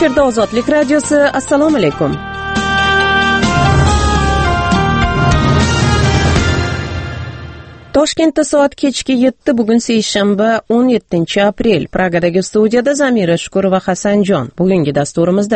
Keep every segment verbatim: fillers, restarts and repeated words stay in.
Efirda Ozodlik radiosi. Assalomu alaykum. Toshkentda soat kechki yetti, bugun seshanba o'n yettinchi aprel. Pragadagi studiyada Zamira Shukur va Hasanjon. Bugungi dasturimizda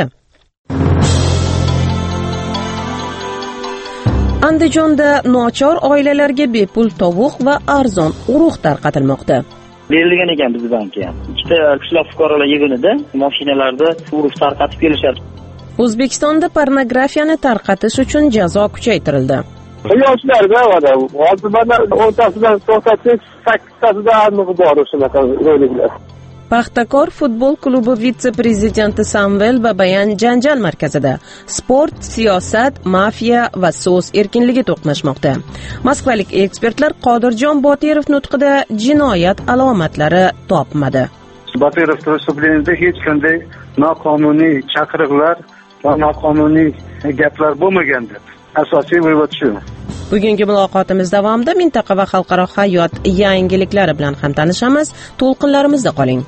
Andijonda nochor oilalarga bepul tovuq va arzon urug' tarqatilmoqda. Berilgan ekan bizdan keyin. Ikkita qishloq fuqarolar yig'inida mashinalarda urug' tarqatib kelishadi. O'zbekistonda pornografiyani tarqatish uchun jazo kuchaytirildi. Yoshlarda odam, hozir mana o'ntasidan to'xtatsak, sakkiztasida aniq bor shunaqa ro'yliklar. Paxtakor futbol klubi vitse-prezidenti Samvel Babayan janjal markazida sport, siyosat, mafiya va so'z erkinligi to'qnashmoqda. Moskvalik ekspertlar Qodirjon Botirov nutqida jinoyat alomatlari topmadi. Botirov vыступленияda hech qanday noqonuniy chaqiriqlar va noqonuniy gaplar bo'lmagandi. Asosiy vayvat shu. Bugungi muloqotimiz davomida mintaqa va xalqaro hayot yangiliklari bilan ham tanishamiz. To'lqinlarimizda qoling.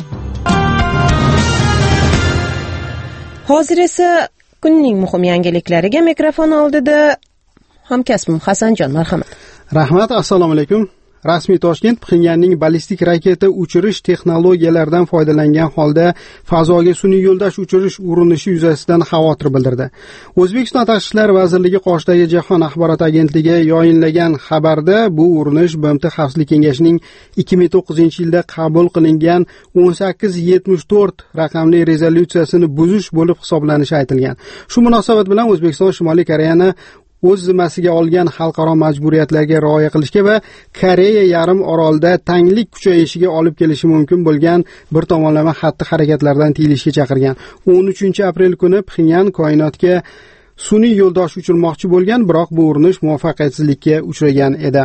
Hozir esa kunning muhim yangiliklariga mikrofon oldida hamkasbim Hasanjon, marhamat. Rahmat, assalomu alaykum. Rasmiy Toshkent Pxenyanning ballistik raketa uchirish texnologiyalaridan foydalangan holda fazoga sun'iy yo'ldosh uchirish urinishi yuzasidan xavotir bildirdi. O'zbekiston Tashqi ishlar vazirligi qoshidagi Jahon axborot agentligi yayinlagan xabarda bu urinish B M T Xavfsizlik kengashining ikki ming to'qqizinchi yilda qabul qilingan o'n sakkiz yetmish to'rt raqamli rezolyutsiyasini buzish bo'lib hisoblanishi aytilgan. Shu munosabat bilan O'zbekiston Shimoliy Koreyani o'z zimmasiga olgan xalqaro majburiyatlarga rioya qilishga va Koreya yarim orolida tanglik kuchayishiga olib kelishi mumkin bo'lgan bir tomonlama xatti-harakatlardan tiyilishga chaqirgan. o'n uchinchi aprel kuni Pxenyan koinotga sun'iy yo'ldosh uchirmoqchi bo'lgan, biroq bu urinish muvaffaqiyatsizlikka uchragan edi.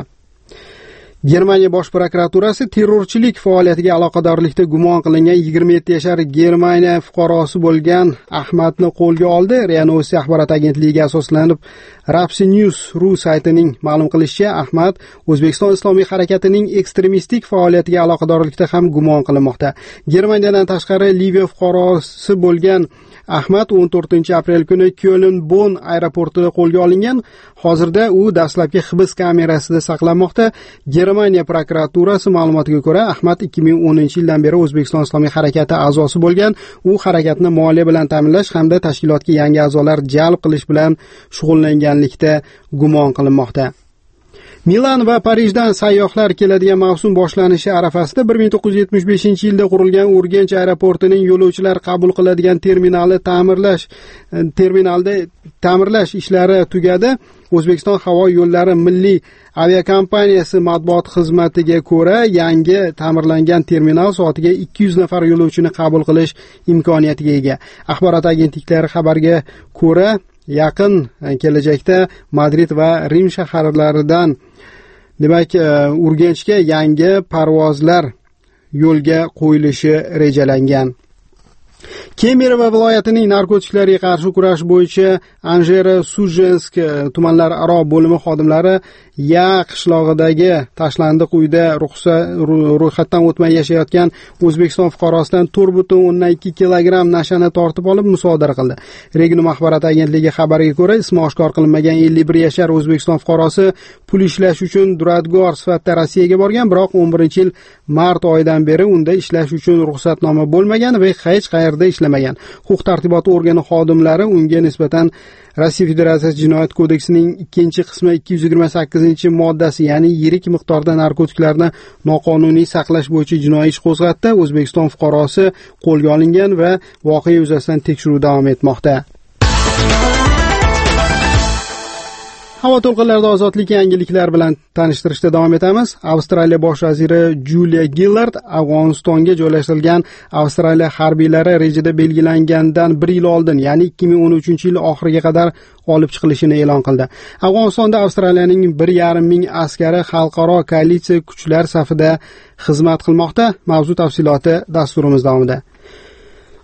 Germaniya bosh prokuraturasi terrorchilik faoliyatiga aloqadorlikda gumon qilingan yigirma yetti yashar Germaniya fuqarosi bo'lgan Ahmadni qo'lga oldi. RIA Novosti axborot agentligiga asoslanib Rapsi News ru saytining ma'lum qilishicha, Ahmad O'zbekiston Islomiy harakatining ekstremistik faoliyatiga aloqadorlikda ham gumon qilinmoqda. Germaniyadan tashqari Liviya fuqarosi bo'lgan Ahmad o'n to'rtinchi aprel kuni Köln-Bonn aeroportida qo'lga olingan. Hozirda u dastlabki hibs kamerasida saqlanmoqda. Germaniya prokuraturasi ma'lumotiga ko'ra, Ahmad ikki ming o'ninchi yildan beri O'zbekiston Islomiy harakati a'zosi bo'lgan. U harakatni moliya bilan ta'minlash hamda tashkilotga yangi a'zolar jalb qilish bilan shug'ullanganlikda gumon qilinmoqda. Milan va Parijdan sayyohlar keladigan mavsum boshlanishi arafasida bir ming to'qqiz yuz yetmish beshinchi yilda qurilgan Urganch aeroportining yo'lovchilar qabul qiladigan terminali ta'mirlash terminalda ta'mirlash ishlari tugadi. O'zbekiston havo yo'llari milliy aviakompaniyasi matbuot xizmatiga ko'ra, yangi ta'mirlangan terminal soatiga ikki yuz nafar yo'lovchini qabul qilish imkoniyatiga ega. Axborot agentliklari xabarga ko'ra, yaqin kelajakda Madrid va Rim shaharlaridan demak Urganchga yangi parvozlar yo'lga qo'yilishi rejalangan. Kemerova viloyatining narkotiklarga qarshi kurash bo'yicha Anjera Sujensk tumanlararo bo'limi xodimlari Ya qishlog'idagi tashlandiq uyda ro'yxatdan o'tmay yashayotgan O'zbekiston fuqarosidan to'rt butun o'ndan ikki kilogramm nashani tortib olib musodara qildi. Regnum axborot agentligi xabariga ko'ra, ismi oshkor qilinmagan ellik bir yashar O'zbekiston fuqarosi pul ishlash uchun duradgor sifatida Rossiyaga borgan, biroq o'n birinchi yil mart oyidan beri unda ishlash uchun ruxsatnoma bo'lmagan va hech qayerda ishlamagan. Huquq-tartibot organi xodimlari unga nisbatan Rossiya Federatsiyasi Jinoyat kodeksining ikkinchi qismi ikki yuz yigirma sakkizinchi moddasi, ya'ni yirik miqdorda narkotiklarni noqonuniy saqlash bo'yicha jinoiy ish qo'zg'atdi. O'zbekiston fuqarosi qo'lga olingan va voqea yuzasidan tekshiruv davom etmoqda. Havo to'lqinlarida ozodlik yangiliklar bilan tanishtirishda davom etamiz. Avstraliya bosh vaziri Julia Gillard Afg'onistonga joylashtirilgan Avstraliya harbiylari rejada belgilangandan bir yil oldin, ya'ni ikki ming o'n uchinchi yil oxiriga qadar olib chiqilishini e'lon qildi. Afg'onistonda Avstraliyaning bir yarim ming askari xalqaro koalitsiya kuchlar safida xizmat qilmoqda. Mavzu tafsiloti dasturimiz davomida.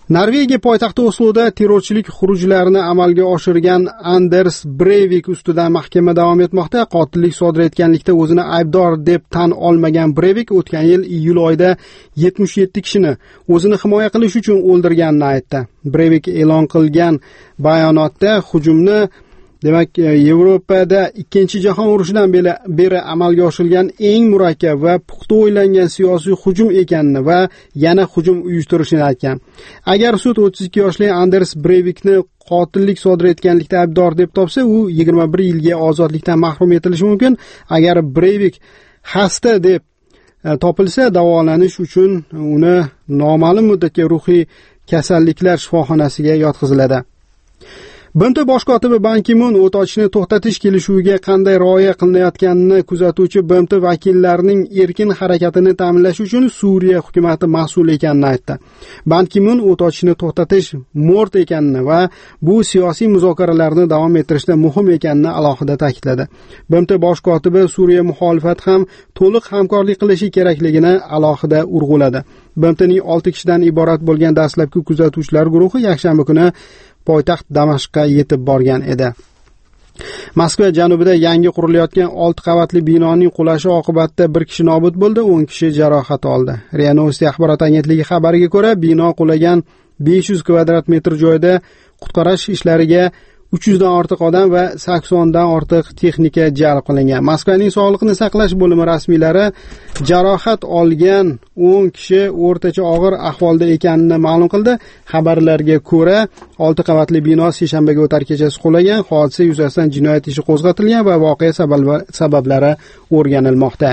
Norvegiya poytaxti Osloda terrorchilik xurujlarini amalga oshirgan Anders Breivik ustidan mahkama davom etmoqda. Qotillik sodir etganlikda o'zini aybdor deb tan olmagan Breivik o'tgan yil iyul oyida yetmish yetti kishini o'zini himoya qilish uchun o'ldirganini aytdi. Breivik e'lon qilgan bayonotda hujumni demak Yevropada ikkinchi jahon urushidan beri amalga oshirilgan eng murakkab va puxta o'ylangan siyosiy hujum ekanini va yana hujum uyushtirishini aytgan. Agar sud o'ttiz ikki yoshli Anders Breivikni qotillik sodir etganlikda aybdor deb topsa, u yigirma bir yilga ozodlikdan mahrum etilishi mumkin. Agar Breivik xasta deb topilsa, davolanish uchun uni noma'lum muddatga ruhiy kasalliklar shifoxonasiga yotqiziladi. B M T bosh kotibi Ban Ki-mun o't ochishni to'xtatish kelishuviga qanday rioya qilinayotganini kuzatuvchi B M T vakillarining erkin harakatini ta'minlash uchun Suriya hukumati mas'ul ekanini aytdi. Ban Ki-mun o't ochishni to'xtatish mort ekanini va bu siyosiy muzokaralarni davom ettirishda muhim ekanini alohida ta'kidladi. B M T bosh kotibi Suriya muxolifati ham to'liq hamkorlik qilishi kerakligini alohida urg'uladi. B M T'ning olti kishidan iborat bo'lgan dastlabki kuzatuvchilar guruhi yakshanba kuni poytaxt Damashqqa yetib borgan edi. Moskva janubida yangi qurilayotgan olti qavatli binoning qulashi oqibatida bir kishi nobud bo'ldi, o'n kishi jarohat oldi. RIA Novosti axborot agentligi xabariga ko'ra, bino qulagan besh yuz kvadrat metr joyda qutqarish ishlariga uch yuz dan ortiq odam va sakson dan ortiq texnika jalb qilingan. Moskvaning sog'liqni saqlash bo'limi rasmiylari jarohat olgan o'n kishi o'rtacha og'ir ahvolda ekanini ma'lum qildi. Xabarlarga ko'ra, olti qavatli bino seshanbaga o'tar kechasi qulagan. Hodisa yuzasidan jinoyat ishi qo'zg'atilgan va voqea sabablari o'rganilmoqda.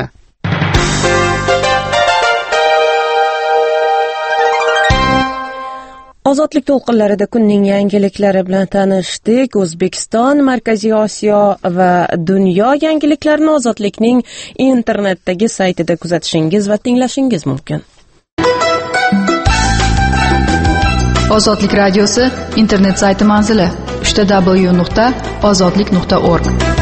Ozodlik to'lqinlarida kunning yangiliklari bilan tanishdik. O'zbekiston, Markaziy Osiyo va dunyo yangiliklarini Ozodlikning internetdagi saytida kuzatishingiz va tinglashingiz mumkin. Ozodlik radiosi internet sayti manzili w w w nuqta ozodlik nuqta org.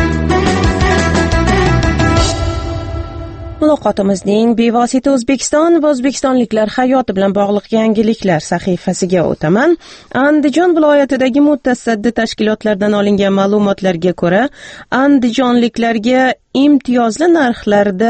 Muloqotimizning bevosita O'zbekiston va o'zbekistonliklar hayoti bilan bog'liq yangiliklar sahifasiga o'taman. Andijon viloyatidagi mutasaddi tashkilotlardan olingan ma'lumotlarga ko'ra, andijonliklarga imtiyozli narxlarda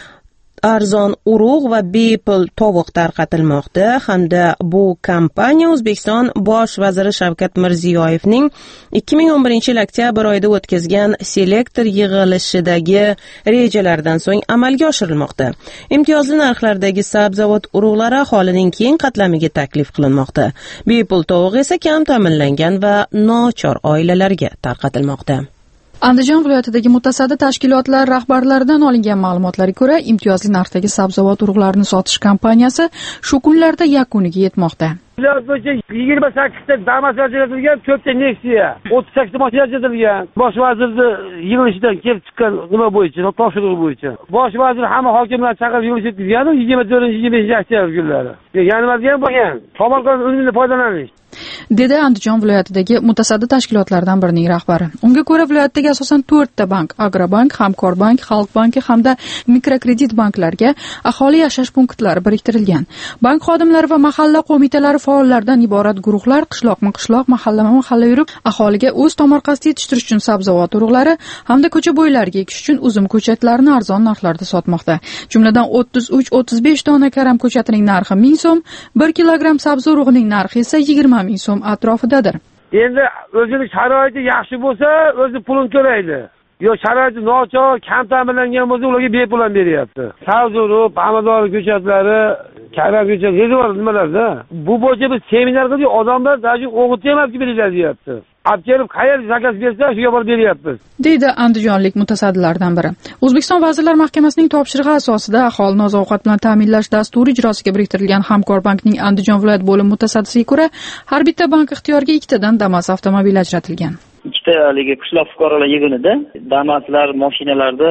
arzon urug' va bepul tovuq tarqatilmoqda hamda bu kampaniya O'zbekiston bosh vaziri Shavkat Mirziyoyevning ikki ming o'n birinchi yil oktyabr oyida o'tkazgan selektor yig'ilishidagi rejalardan so'ng amalga oshirilmoqda. Imtiyozli narxlardagi sabzavot urug'lari aholining keng qatlamiga taklif qilinmoqda. Bepul tovuq esa kam ta'minlangan va nochor oilalarga tarqatilmoqda. Andijon viloyatidagi mutasaddi tashkilotlar rahbarlaridan olingan ma'lumotlarga ko'ra, imtiyozli narxdagi sabzavot urug'larini sotish kampaniyasi shu kunlarda yakuniga yetmoqda. Viloyat bo'yicha yigirma sakkizta Damas ajratilgan, to'rtta Nexia, o'ttiz sakkizta mashina ajratilgan. Bosh vazirning yig'ilishidan kelib chiqqan nima bo'yicha, topshiriq bo'yicha. Bosh vazir hamma hokimlarni chaqirib yig'ilish o'tkazgan, yigirma to'rtinchi yigirma beshinchi oktyabr kunlari. Yana nima bo'lgan? Tomorqadan undan foydalanish. dedi Andijon viloyatidagi mutasaddi tashkilotlardan birining rahbari. Unga ko'ra, viloyatdagi asosan to'rtta bank, Agrobank, Hamkorbank, Xalq banki hamda mikrokredit banklarga aholi yashash punktlari biriktirilgan. Bank xodimlari va mahalla qo'mitalari faollaridan iborat guruhlar qishloqma-qishloq, mahallama-mahalla yurib, aholiga o'z tomorqasida yetishtirish uchun sabzavot urug'lari hamda ko'cha bo'ylariga ekish uchun uzum ko'chatlarini arzon narxlarda sotmoqda. Jumladan o'ttiz uch o'ttiz besh dona karam ko'chatining narxi ming so'm, bir kilogramm sabzi urug'ining narxi esa yigirma ming so'm atrofidadir. Endi o'zining sharoiti yaxshi bo'lsa, o'zi pulini to'laydi. Yo sharoiti nochor, kam ta'minlangan bo'lsa, ularga bepul beryapti. Sabzi urug', pomidor ko'chatlari, karam ko'chatlar, nimalarda? Bu bo'yicha biz seminar qildik, odamlar даже o'g'it emas gibi deyapti. Abkelib qayerga zakaz bersa, shuga borib beryapmiz, deydi andijonlik mutasaddilardan biri. O'zbekiston Vazirlar Mahkamasining topshirig'i asosida aholini oziq-ovqat bilan ta'minlash dasturi ijrosiga biriktirilgan Hamkorbankning Andijon viloyat bo'limi mutasaddisiga ko'ra, har bitta bank ixtiyoriga ikkitadan Damas avtomobili ajratilgan. Ikkita haligi qishloq fuqarolar yig'inida Damaslar, mashinalarda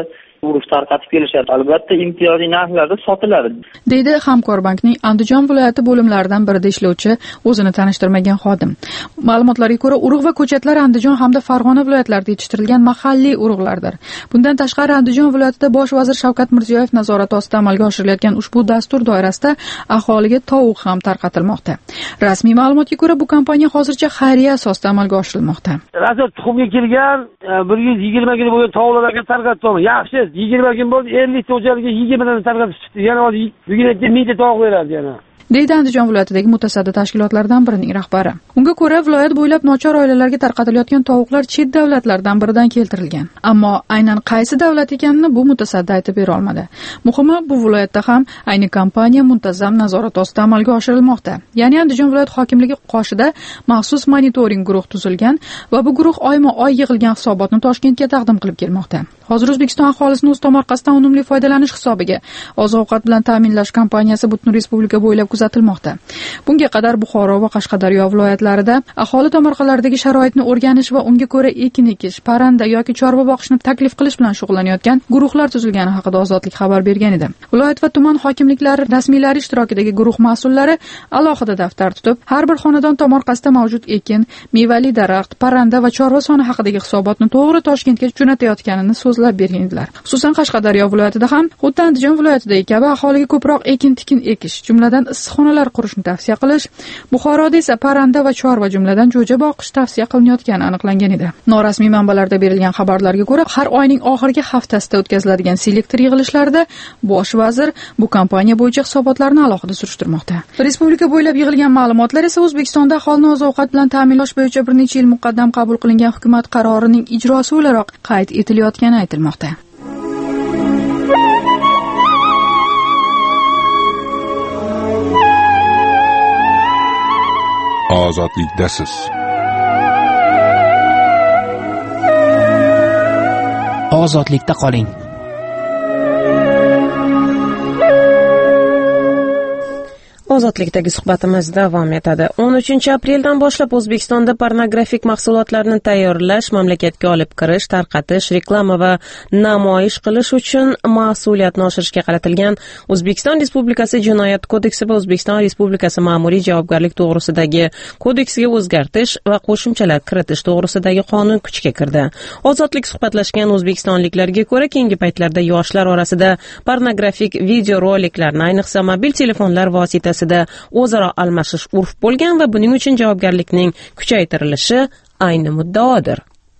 urush tarqatib kelishadi. Albatta imtiyozli narxlarda sotiladi, deydi Hamkorbankning Andijon viloyati bo'limlaridan birida ishlovchi o'zini tanishtirmagan xodim. Ma'lumotlarga ko'ra, urug' va ko'chatlar Andijon hamda Farg'ona viloyatlarida yetishtirilgan mahalliy urug'lardir. Bundan tashqari Andijon viloyatida bosh vazir Shavkat Mirziyoyev nazorati ostida amalga oshirilayotgan ushbu dastur doirasida aholiga tovuq ham tarqatilmoqda. Rasmiy ma'lumotga ko'ra, bu kampaniya hozircha xayriya asosida amalga oshirilmoqda. Rasmiy tuxumga kelgan bir yuz yigirma kun bo'lgan tovuqlarga tarqatdim. Yaxshi, yigirma kun bo'ldi, ellik xo'jalikka yigirma dan tarqatib chiqdi. Yana hozir bugun mingta tovuq beradi yana. deydi Andijon viloyatidagi mutasaddi tashkilotlardan birining rahbari. Unga ko'ra, viloyat bo'ylab nochor oilalarga tarqatilayotgan tovuqlar chet davlatlardan biridan keltirilgan. Ammo aynan qaysi davlat ekanini bu mutasaddi aytib bera olmadi. Muhimi, bu viloyatda ham ayni kampaniya muntazam nazorat ostida amalga oshirilmoqda. Ya'ni Andijon viloyat hokimligi qoshida maxsus monitoring guruh tuzilgan va bu guruh oyma-oy yig'ilgan hisobotni Toshkentga taqdim qilib kelmoqda. Hozir O'zbekiston aholisini o'z tomorqasidan unumli foydalanish hisobiga oziq-ovqat bilan ta'minlash kampaniyasi butun respublika bo'ylab kuzatilmoqda. Bunga qadar Buxoro va Qashqadaryo viloyatlarida aholi tomorqalaridagi sharoitni o'rganish va unga ko'ra ekin ekish, parranda yoki chorva boqishni taklif qilish bilan shug'ullanayotgan guruhlar tuzilgani haqida Ozodlik xabar bergan edi. Viloyat va tuman hokimliklari rasmiylari ishtirokidagi guruh mas'ullari alohida daftar tutib, har bir xonadon tomorqasida mavjud ekin, mevali daraxt, parranda va chorva soni haqidagi hisobotni to'g'ri Toshkentga jo'natayotganini so'zlab bergan edilar. Xususan Qashqadaryo viloyatida ham xuddi Andijon viloyatidagi kabi aholiga ko'proq ekin-tikin ekish, jumladan issiqxonalar qurishni tavsiya qilish, Buxoroda esa parranda va chorva jumladan jo'ja boqish tavsiya qilinayotgani aniqlangan edi. Norasmiy manbalarda berilgan xabarlarga ko'ra, har oyning oxirgi haftasida o'tkaziladigan selektor yig'ilishlarida bosh vazir bu kampaniya bo'yicha hisobotlarni alohida surishtirmoqda. Respublika bo'ylab yig'ilgan ma'lumotlar esa O'zbekistonda aholini oziq-ovqat bilan ta'minlash bo'yicha bir necha yil muqaddam qabul qilingan hukumat qarorining ijrosi o'laroq qayd etilayotgani aytilmoqda. Ozodlikdasiz. Ozodlikda qoling. Ozodlikdagi suhbatimiz davom etadi. o'n uchinchi apreldan boshlab O'zbekistonda pornografik mahsulotlarni tayyorlash, mamlakatga olib kirish, tarqatish, reklama va namoyish qilish uchun mas'uliyatni oshirishga qaratilgan O'zbekiston Respublikasi Jinoyat kodeksi va O'zbekiston Respublikasi Ma'muriy javobgarlik to'g'risidagi kodeksiga o'zgartish va qo'shimchalar kiritish to'g'risidagi qonun kuchga kirdi. Ozodlik suhbatlashgan o'zbekistonliklarga ko'ra, keyingi paytlarda yoshlar orasida pornografik videoroliklarni, ayniqsa mobil telefonlar vositasida o'zaro almashish urf bo'lgan va buning uchun javobgarlikning kuchaytirilishi ayni muddaodir.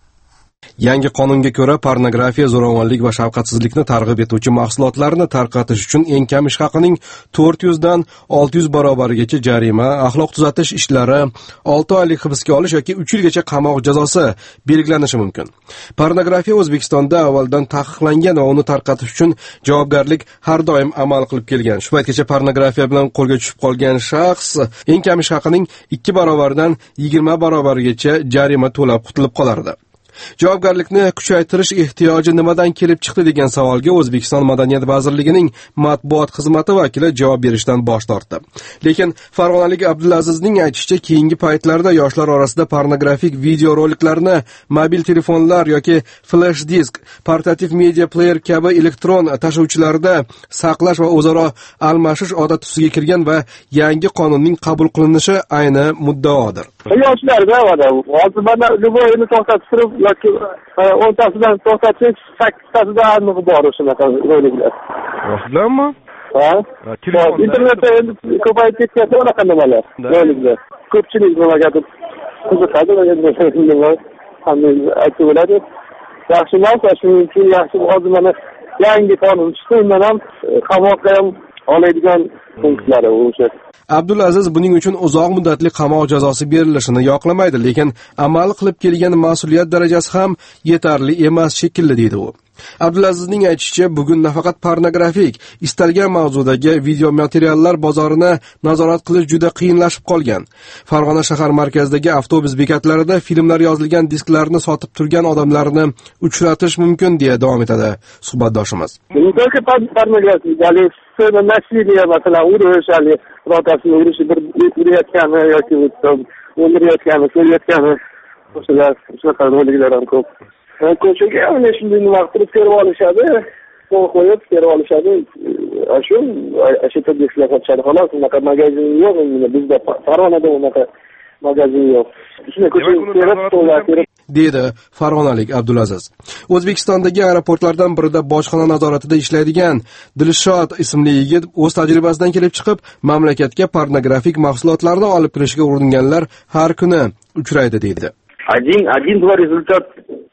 Yangi qonunga ko'ra, pornografiya, zo'ravonlik va shafqatsizlikni targ'ib etuvchi mahsulotlarni tarqatish uchun eng kam ish haqining to'rt yuz dan olti yuz barobarigacha jarima, axloq tuzatish ishlari, olti oylik hibsga olish yoki uch yilgacha qamoq jazosi belgilanishi mumkin. Pornografiya O'zbekistonda avvaldan taqiqlangan va uni tarqatish uchun javobgarlik har doim amal qilib kelgan. Shu paytgacha pornografiya bilan qo'lga tushib qolgan shaxs eng kam ish haqining ikki barobaridan yigirma barobarigacha jarima to'lab qutulib qolardi. Javobgarlikni kuchaytirish ehtiyoji nimadan kelib chiqdi degan savolga O'zbekiston Madaniyat vazirligining matbuot xizmati vakili javob berishdan bosh tortdi. Lekin Farg'onalik Abdulazizning aytishicha, keyingi paytlarda yoshlar orasida pornografik videoroliklarni mobil telefonlar yoki flash disk, portativ media player kabi elektron tashuvchilarda saqlash va o'zaro almashish odat tusiga kirgan va yangi qonunning qabul qilinishi ayni muddaodir. Yoshlarda hozir mana Luboyni to'xtatib turib yoki o'ntasidan to'xtatish, sakkiztasida aniq bor shunaqa roliklar. Rostdanmi? Ha? Internetda endi ko'payib ketgan unaqa nimalar. Roliklar. Ko'pchilik nimagadir qiziqadi va endi qanday aytib bo'ladi. Yaxshi narsa, shuning uchun yaxshi hozir mana yangi qonun chiqdi, undan ham qamoqqa ham oladigan punktlari o'sha. Abdulaziz buning uchun uzoq muddatli qamoq jazosi berilishini yoqlamaydi, lekin amal qilib kelgan mas'uliyat darajasi ham yetarli emas shekilli deydi u. Abdulazizning aytishicha, bugun nafaqat pornografik, istalgan mavzudagi video materiallar bozorini nazorat qilish juda qiyinlashib qolgan. Farg'ona shahar markazidagi avtobus bekatlarida filmlar yozilgan disklarni sotib turgan odamlarni uchratish mumkin deya davom etadi suhbatdoshimiz. Nasiliya masalan urish, hali rotasini urishi, bir urayotgani yoki o'ldirayotgani, so'rayotgani, o'shalar shunaqa roliklar ham ko'p. Ko'chaga ana shunday nima qilib ko'rib olishadi. telefon qo'yib terib olishadi. Shu ashita deslar qochadi xolos. Unaqa magazin yo'q. Bizda Farg'onada unaqa magazin yo'q. Shuni ko'chirib deydi farg'onalik Abdulaziz. O'zbekistondagi aeroportlardan birida bojxona nazoratida ishlaydigan Dilshod ismli yigit o'z tajribasidan kelib chiqib, mamlakatga pornografik mahsulotlarni olib kirishga uringanlar har kuni uchraydi deydi. Один, один-два результат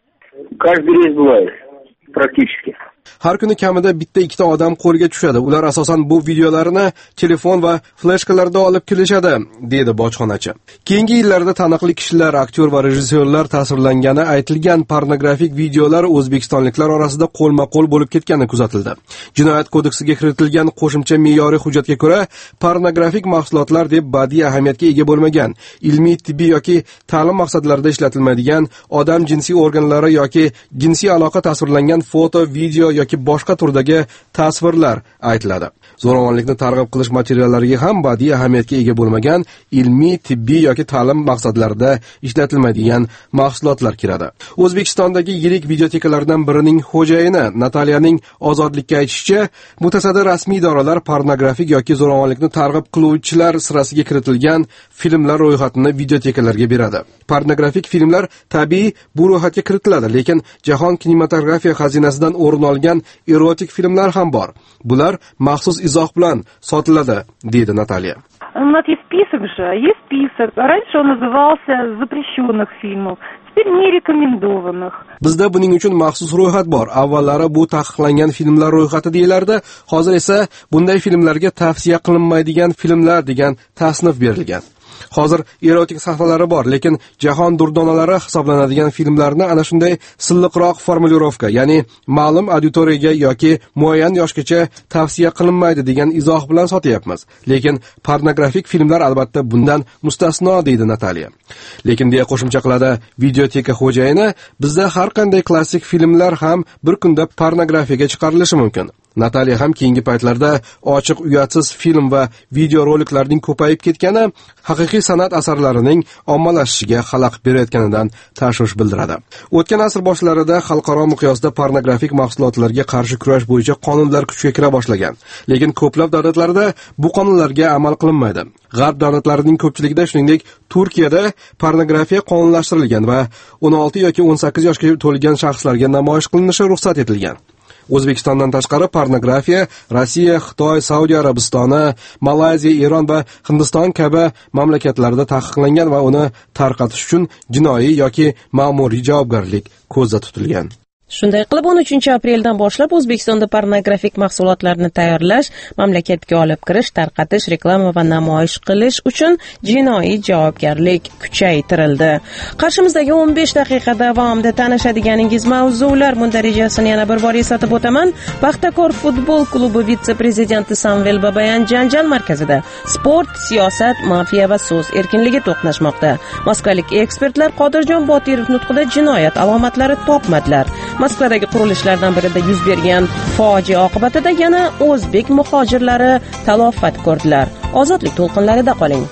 каждый рейс бывает практически. Har kuni kamida bitta ikkita odam qo'lga tushadi. Ular asosan bu videolarni telefon va fleshkalarda olib kelishadi, deydi bojxonachi. Keyingi yillarda taniqli kishilar, aktyor va rejissyorlar tasvirlangani aytilgan pornografik videolar o'zbekistonliklar orasida qo'lma-qo'l bo'lib ketgani kuzatildi. Jinoyat kodeksiga kiritilgan qo'shimcha me'yoriy hujjatga ko'ra, pornografik mahsulotlar deb badiiy ahamiyatga ega bo'lmagan, ilmiy, tibbiy yoki ta'lim maqsadlarida ishlatilmaydigan, odam jinsiy organlari yoki jinsiy aloqa tasvirlangan foto, video yoki boshqa turdagi tasvirlar aytiladi. Zo'ravonlikni targ'ib qilish materiallariga ham badiiy ahamiyatga ega bo'lmagan, ilmiy, tibbiy yoki ta'lim maqsadlarida ishlatilmaydigan mahsulotlar kiradi. O'zbekistondagi yirik videotekalardan birining xo'jayini Nataliyaning ozodlikka aytishicha, mutasaddi rasmiy idoralar pornografik yoki zo'ravonlikni targ'ib qiluvchilar sirasiga kiritilgan filmlar ro'yxatini videotekalarga beradi. Pornografik filmlar tabiiy bu ro'yxatga kiritiladi, lekin jahon kinematografiya xazinasidan o'rin olgan erotik filmlar ham bor. Bular maxsus izoh bilan sotiladi, deydi Nataliya. У нас есть список же, есть список. Раньше он назывался запрещенных фильмов, теперь нерекомендованных. Bizda buning uchun maxsus ro'yxat bor. Avvallari bu taqiqlangan filmlar ro'yxati deyilardi, hozir esa bunday filmlarga tavsiya qilinmaydigan filmlar degan tasnif berilgan. Hozir erotik sahnalari bor, lekin jahon durdonalari hisoblanadigan filmlarni ana shunday silliqroq formulirovka, ya'ni ma'lum auditoriyaga yoki muayyan yoshgacha tavsiya qilinmaydi degan izoh bilan sotyapmiz. Lekin pornografik filmlar albatta bundan mustasno, deydi Nataliya. Lekin deya qo'shimcha qiladi videoteka xo'jayini, bizda har qanday klassik filmlar ham bir kunda pornografiyaga chiqarilishi mumkin. Nataliya ham keyingi paytlarda ochiq uyatsiz film va video roliklarning ko'payib ketgani haqiqiy san'at asarlarining ommalashishiga xalaqit berayotganidan tashvish bildiradi. O'tgan asr boshlarida xalqaro miqyosda pornografik mahsulotlarga qarshi kurash bo'yicha qonunlar kuchga kira boshlagan, lekin ko'plab davlatlarda bu qonunlarga amal qilinmaydi. G'arb davlatlarining ko'pchiligida, shuningdek Turkiyada pornografiya qonunlashtirilgan va o'n olti yoki o'n sakkiz yoshga to'lgan shaxslarga namoyish qilinishi ruxsat etilgan. O'zbekistondan tashqari pornografiya Rossiya, Xitoy, Saudiya Arabistoni, Malayziya, Eron va Hindiston kabi mamlakatlarda taqiqlangan va uni tarqatish uchun jinoiy yoki ma'muriy javobgarlik ko'zda tutilgan. Shunday qilib o'n uchinchi apreldan boshlab O'zbekistonda pornografik mahsulotlarni tayyorlash, mamlakatga olib kirish, tarqatish, reklama va namoyish qilish uchun jinoiy javobgarlik kuchaytirildi. Qarshimizdagi o'n besh daqiqa davomida tanishadiganingiz mavzular mundarajasini yana bir bor eslatib o'taman. Paxtakor futbol klubi vitse-prezidenti Samvel Babayan janjal markazida sport, siyosat, mafiya va so'z erkinligi to'qnashmoqda. Moskvalik ekspertlar Qodirjon Botirov nutqida jinoyat alomatlari topmadilar. Moskvadagi qurilishlardan birida yuz bergan fojia oqibatida yana o'zbek muhojirlari talofat ko'rdilar. Ozodlik to'lqinlarida qoling.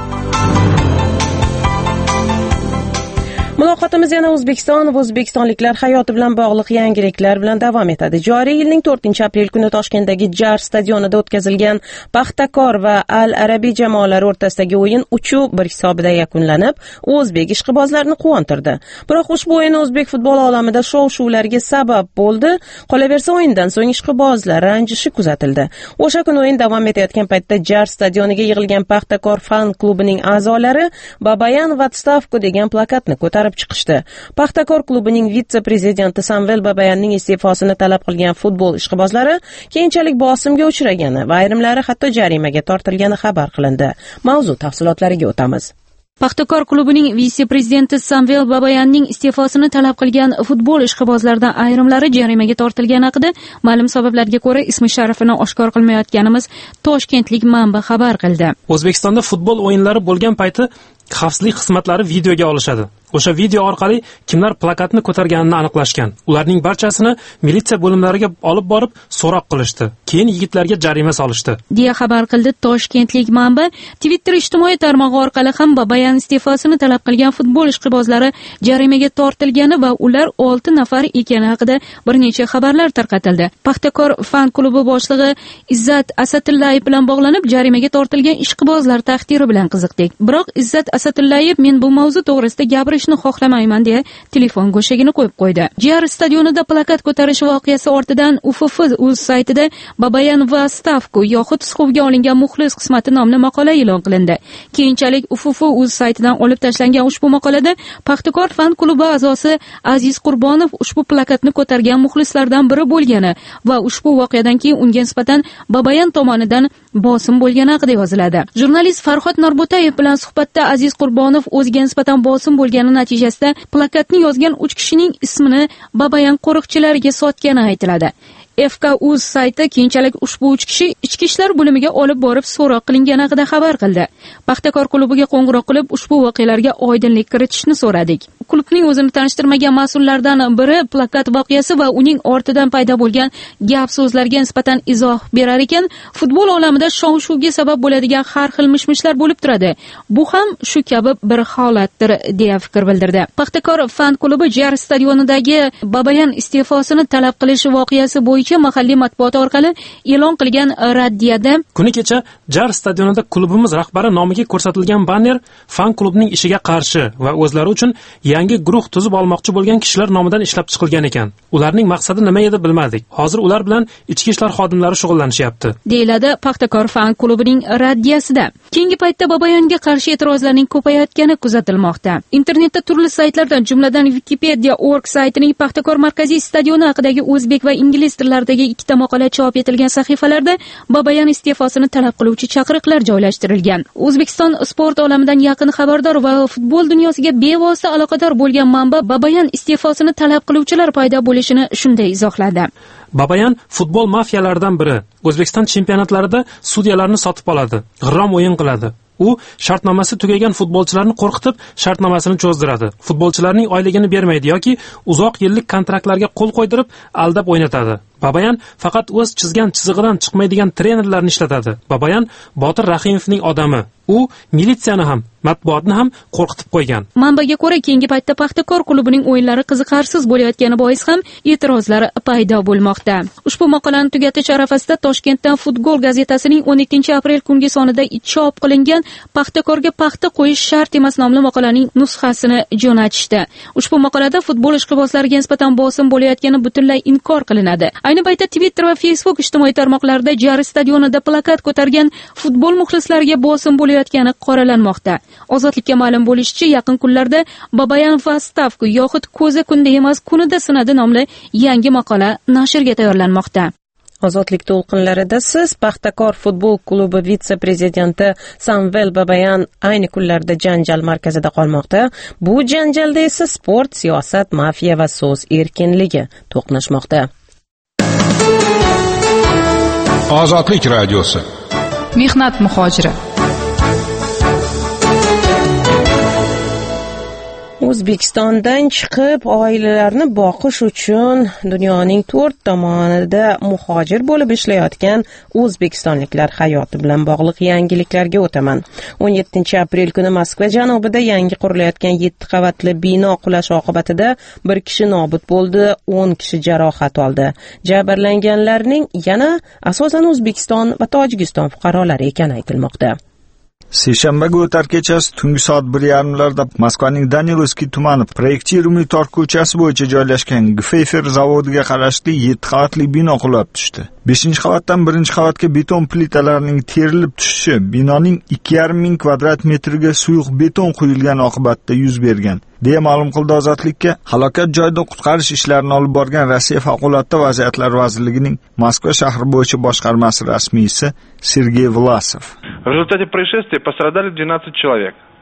Muloqotimiz yana O'zbekiston va o'zbekistonliklar hayoti bilan bog'liq yangiliklar bilan davom etadi. Joriy yilning to'rtinchi aprel kuni Toshkentdagi Jar stadionida o'tkazilgan Paxtakor va Al-Arabiy jamoalari o'rtasidagi o'yin uch bir hisobida yakunlanib, o'zbek ishqibozlarini quvontirdi. Biroq ushbu o'yin o'zbek futbol olamida shov-shuvlarga sabab bo'ldi. Qolaversa, o'yindan so'ng ishqibozlar ranjishi kuzatildi. O'sha kuni o'yin davom etayotgan paytda Jar stadioniga yig'ilgan Paxtakor fan klubining a'zolari Babayan va Stavko degan plakatni ko'tarib chiqishdi. Paxtakor klubining vitse-prezidenti Samvel Babayanning iste'fosini talab qilgan futbol ishqibozlari keyinchalik bosimga uchragani va ayrimlari hatto jarimaga tortilgani xabar qilindi. Mavzu tafsilotlariga o'tamiz. Paxtakor klubining vitse-prezidenti Samvel Babayanning iste'fosini talab qilgan futbol ishqibozlaridan ayrimlari jarimaga tortilgani haqida ma'lum sabablarga ko'ra ismi sharifini oshkor qilmayotganimiz toshkentlik manba xabar qildi. O'zbekistonda futbol o'yinlari bo'lgan payti xavfsizlik xizmatlari videoga olishadi. O'sha video orqali kimlar plakatni ko'targanini aniqlashgan. Ularning barchasini militsiya bo'limlariga olib borib so'roq qilishdi. Keyin yigitlarga jarima solishdi, deya xabar qildi toshkentlik manba. Twitter ijtimoiy tarmog'i orqali ham Babayan iste'fosini talab qilgan futbol ishqibozlari jarimaga tortilgani va ular olti nafar ekani haqida bir necha xabarlar tarqatildi. Paxtakor fan klubi boshlig'i Izzat Asatullayev bilan bog'lanib jarimaga tortilgan ishqibozlar taqdiri bilan qiziqdik. Biroq Izzat Asatullayev men bu mavzu to'g'risida gapirishni xohlamayman deya telefon go'shagini qo'yib qo'ydi. Jar stadionida plakat ko'tarish voqeasi ortidan U F F o'z saytida Babayan va Stavku yoxud suhuvga olingan muxlis qismati nomli maqola e'lon qilindi. Keyinchalik U F F o'z saytidan olib tashlangan ushbu maqolada Paxtakor fan klubi a'zosi Aziz Qurbonov ushbu plakatni ko'targan muxlislardan biri bo'lgani va ushbu voqeadan keyin unga nisbatan Babayan tomonidan bosim bo'lgani haqida yoziladi. Jurnalist Farhod Norbo'tayev bilan suhbatda Aziz Qurbonov o'ziga nisbatan bosim bo'lgani natijasida plakatni yozgan uch kishining ismini Babayan qo'riqchilariga sotgani aytiladi. F K U sayti keyinchalik ushbu uch kishi ichki ishlar bo'limiga olib borib so'roq qilingani haqida xabar qildi. Paxtakor klubiga qo'ng'iroq qilib ushbu voqealarga oydinlik kiritishni so'radik. Klubning o'zini tanishtirmagan mas'ullardan biri plakat voqeasi va uning ortidan paydo bo'lgan gap so'zlarga nisbatan izoh berar ekan, futbol olamida shov-shuvga sabab bo'ladigan har xil mishmishlar bo'lib turadi. Bu ham shu kabi bir holatdir, deya fikr bildirdi. Paxtakor fan klubi Jar stadionidagi Babayan iste'fosini talab qilish voqeasi bo'yicha mahalliy matbuot orqali e'lon qilgan raddiyada kuni kecha Jar stadionida klubimiz rahbari nomiga ko'rsatilgan banner fan klubning ishiga qarshi va o'zlari uchun yangi guruh tuzib olmoqchi bo'lgan kishilar nomidan ishlab chiqilgan ekan. Ularning maqsadi nima edi bilmadik. Hozir ular bilan ichki ishlar xodimlari shug'ullanishyapti, deyiladi Paxtakor fan klubining raddiyasida. Keyingi paytda Babayanga qarshi e'tirozlarning ko'payayotgani kuzatilmoqda. Internetda turli saytlardan, jumladan Wikipedia точка org saytining Paxtakor markaziy stadioni haqidagi o'zbek va ingliz tillardagi ikkita maqola chop etilgan sahifalarda Babayan iste'fosini talab qiluvchi chaqiriqlar joylashtirilgan. O'zbekiston sport olamidan yaqin xabardor va futbol dunyosiga bevosita aloqador bo'lgan manba Babayan iste'fosini talab qiluvchilar paydo bo'lishini shunday izohladi. Babayan futbol mafiyalaridan biri. O'zbekiston chempionatlarida sudyalarni sotib oladi, g'irrom o'yin qiladi. U shartnomasi tugagan futbolchilarni qo'rqitib, shartnomasini cho'zdiradi. Futbolchilarning oyligini bermaydi yoki uzoq yillik kontraktlarga qo'l qo'ydirib, aldab o'ynatadi. Babayan faqat o'z chizgan chizig'idan chiqmaydigan trenerlarni ishlatadi. Babayan Botir Rahimovning odami. U militsiyani ham, matbuotni ham qo'rqitib qo'ygan. Manbaga ko'ra, keyingi paytda Paxtakor klubining o'yinlari qiziqarsiz bo'layotgani bois ham e'tirozlar paydo bo'lmoqda. Ushbu maqolani tugatish arafasida Toshkentdan Futbol gazetasining o'n ikkinchi aprel kungi sonida chop qilingan Paxtakorga paxta qo'yish shart emas nomli maqolaning nusxasini jo'natishdi. Ushbu maqolada futbol ishqibozlariga nisbatan bosim bo'layotgani butunlay inkor qilinadi. Ayni paytda Twitter va Facebook ijtimoiy tarmoqlarida Jar stadionida plakat ko'targan futbol muxlislariga bosim bo'layotgani qoralanmoqda. Ozodlikka ma'lum bo'lishicha, yaqin kunlarda Babayan va Stavku yoxud ko'za kunda emas, kunida sinadi nomli yangi maqola nashrga tayyorlanmoqda. Ozodlik to'lqinlarida siz Paxtakor futbol klubi vitse-prezidenti Samvel Babayan ayni kunlarda janjal markazida qolmoqda. Bu janjalda esa sport, siyosat, mafiya va so'z erkinligi to'qnashmoqda. Ozodlik radiosi. Mehnat muhojiri. O'zbekistondan chiqib oilalarni boqish uchun dunyoning to'rt tomonida muhojir bo'lib ishlayotgan o'zbekistonliklar hayoti bilan bog'liq yangiliklarga o'taman. o'n yettinchi aprel kuni Moskva janubida yangi qurilayotgan yetti qavatli bino qulashi oqibatida bir kishi nobud bo'ldi, o'n kishi jarohat oldi. Jabrlanganlarning yana asosan O'zbekiston va Tojikiston fuqarolari ekani aytilmoqda. Seshanbaga o'tar kechasi tungi soat bir yarimlarda Moskvaning Danilovskiy tumani Proyektirumiy tor ko'chasi bo'yicha joylashgan Gfeyfer zavodiga qarashli yetti qavatli bino qulab tushdi. beshinchi qavatdan birinchi qavatga beton plitalarining terilib tushishi binoning ikki yarim ming kvadrat metriga suyuq beton quyilgani oqibatida yuz bergan, deya ma'lum qildi Ozodlikka halokat joyida qutqarish ishlarini olib borgan Rossiya favqulodda vaziyatlar vazirligining Moskva shahri bo'yicha boshqarmasi rasmiysi Sergey Vlasov. В результате происшествия пострадали двенадцать человек.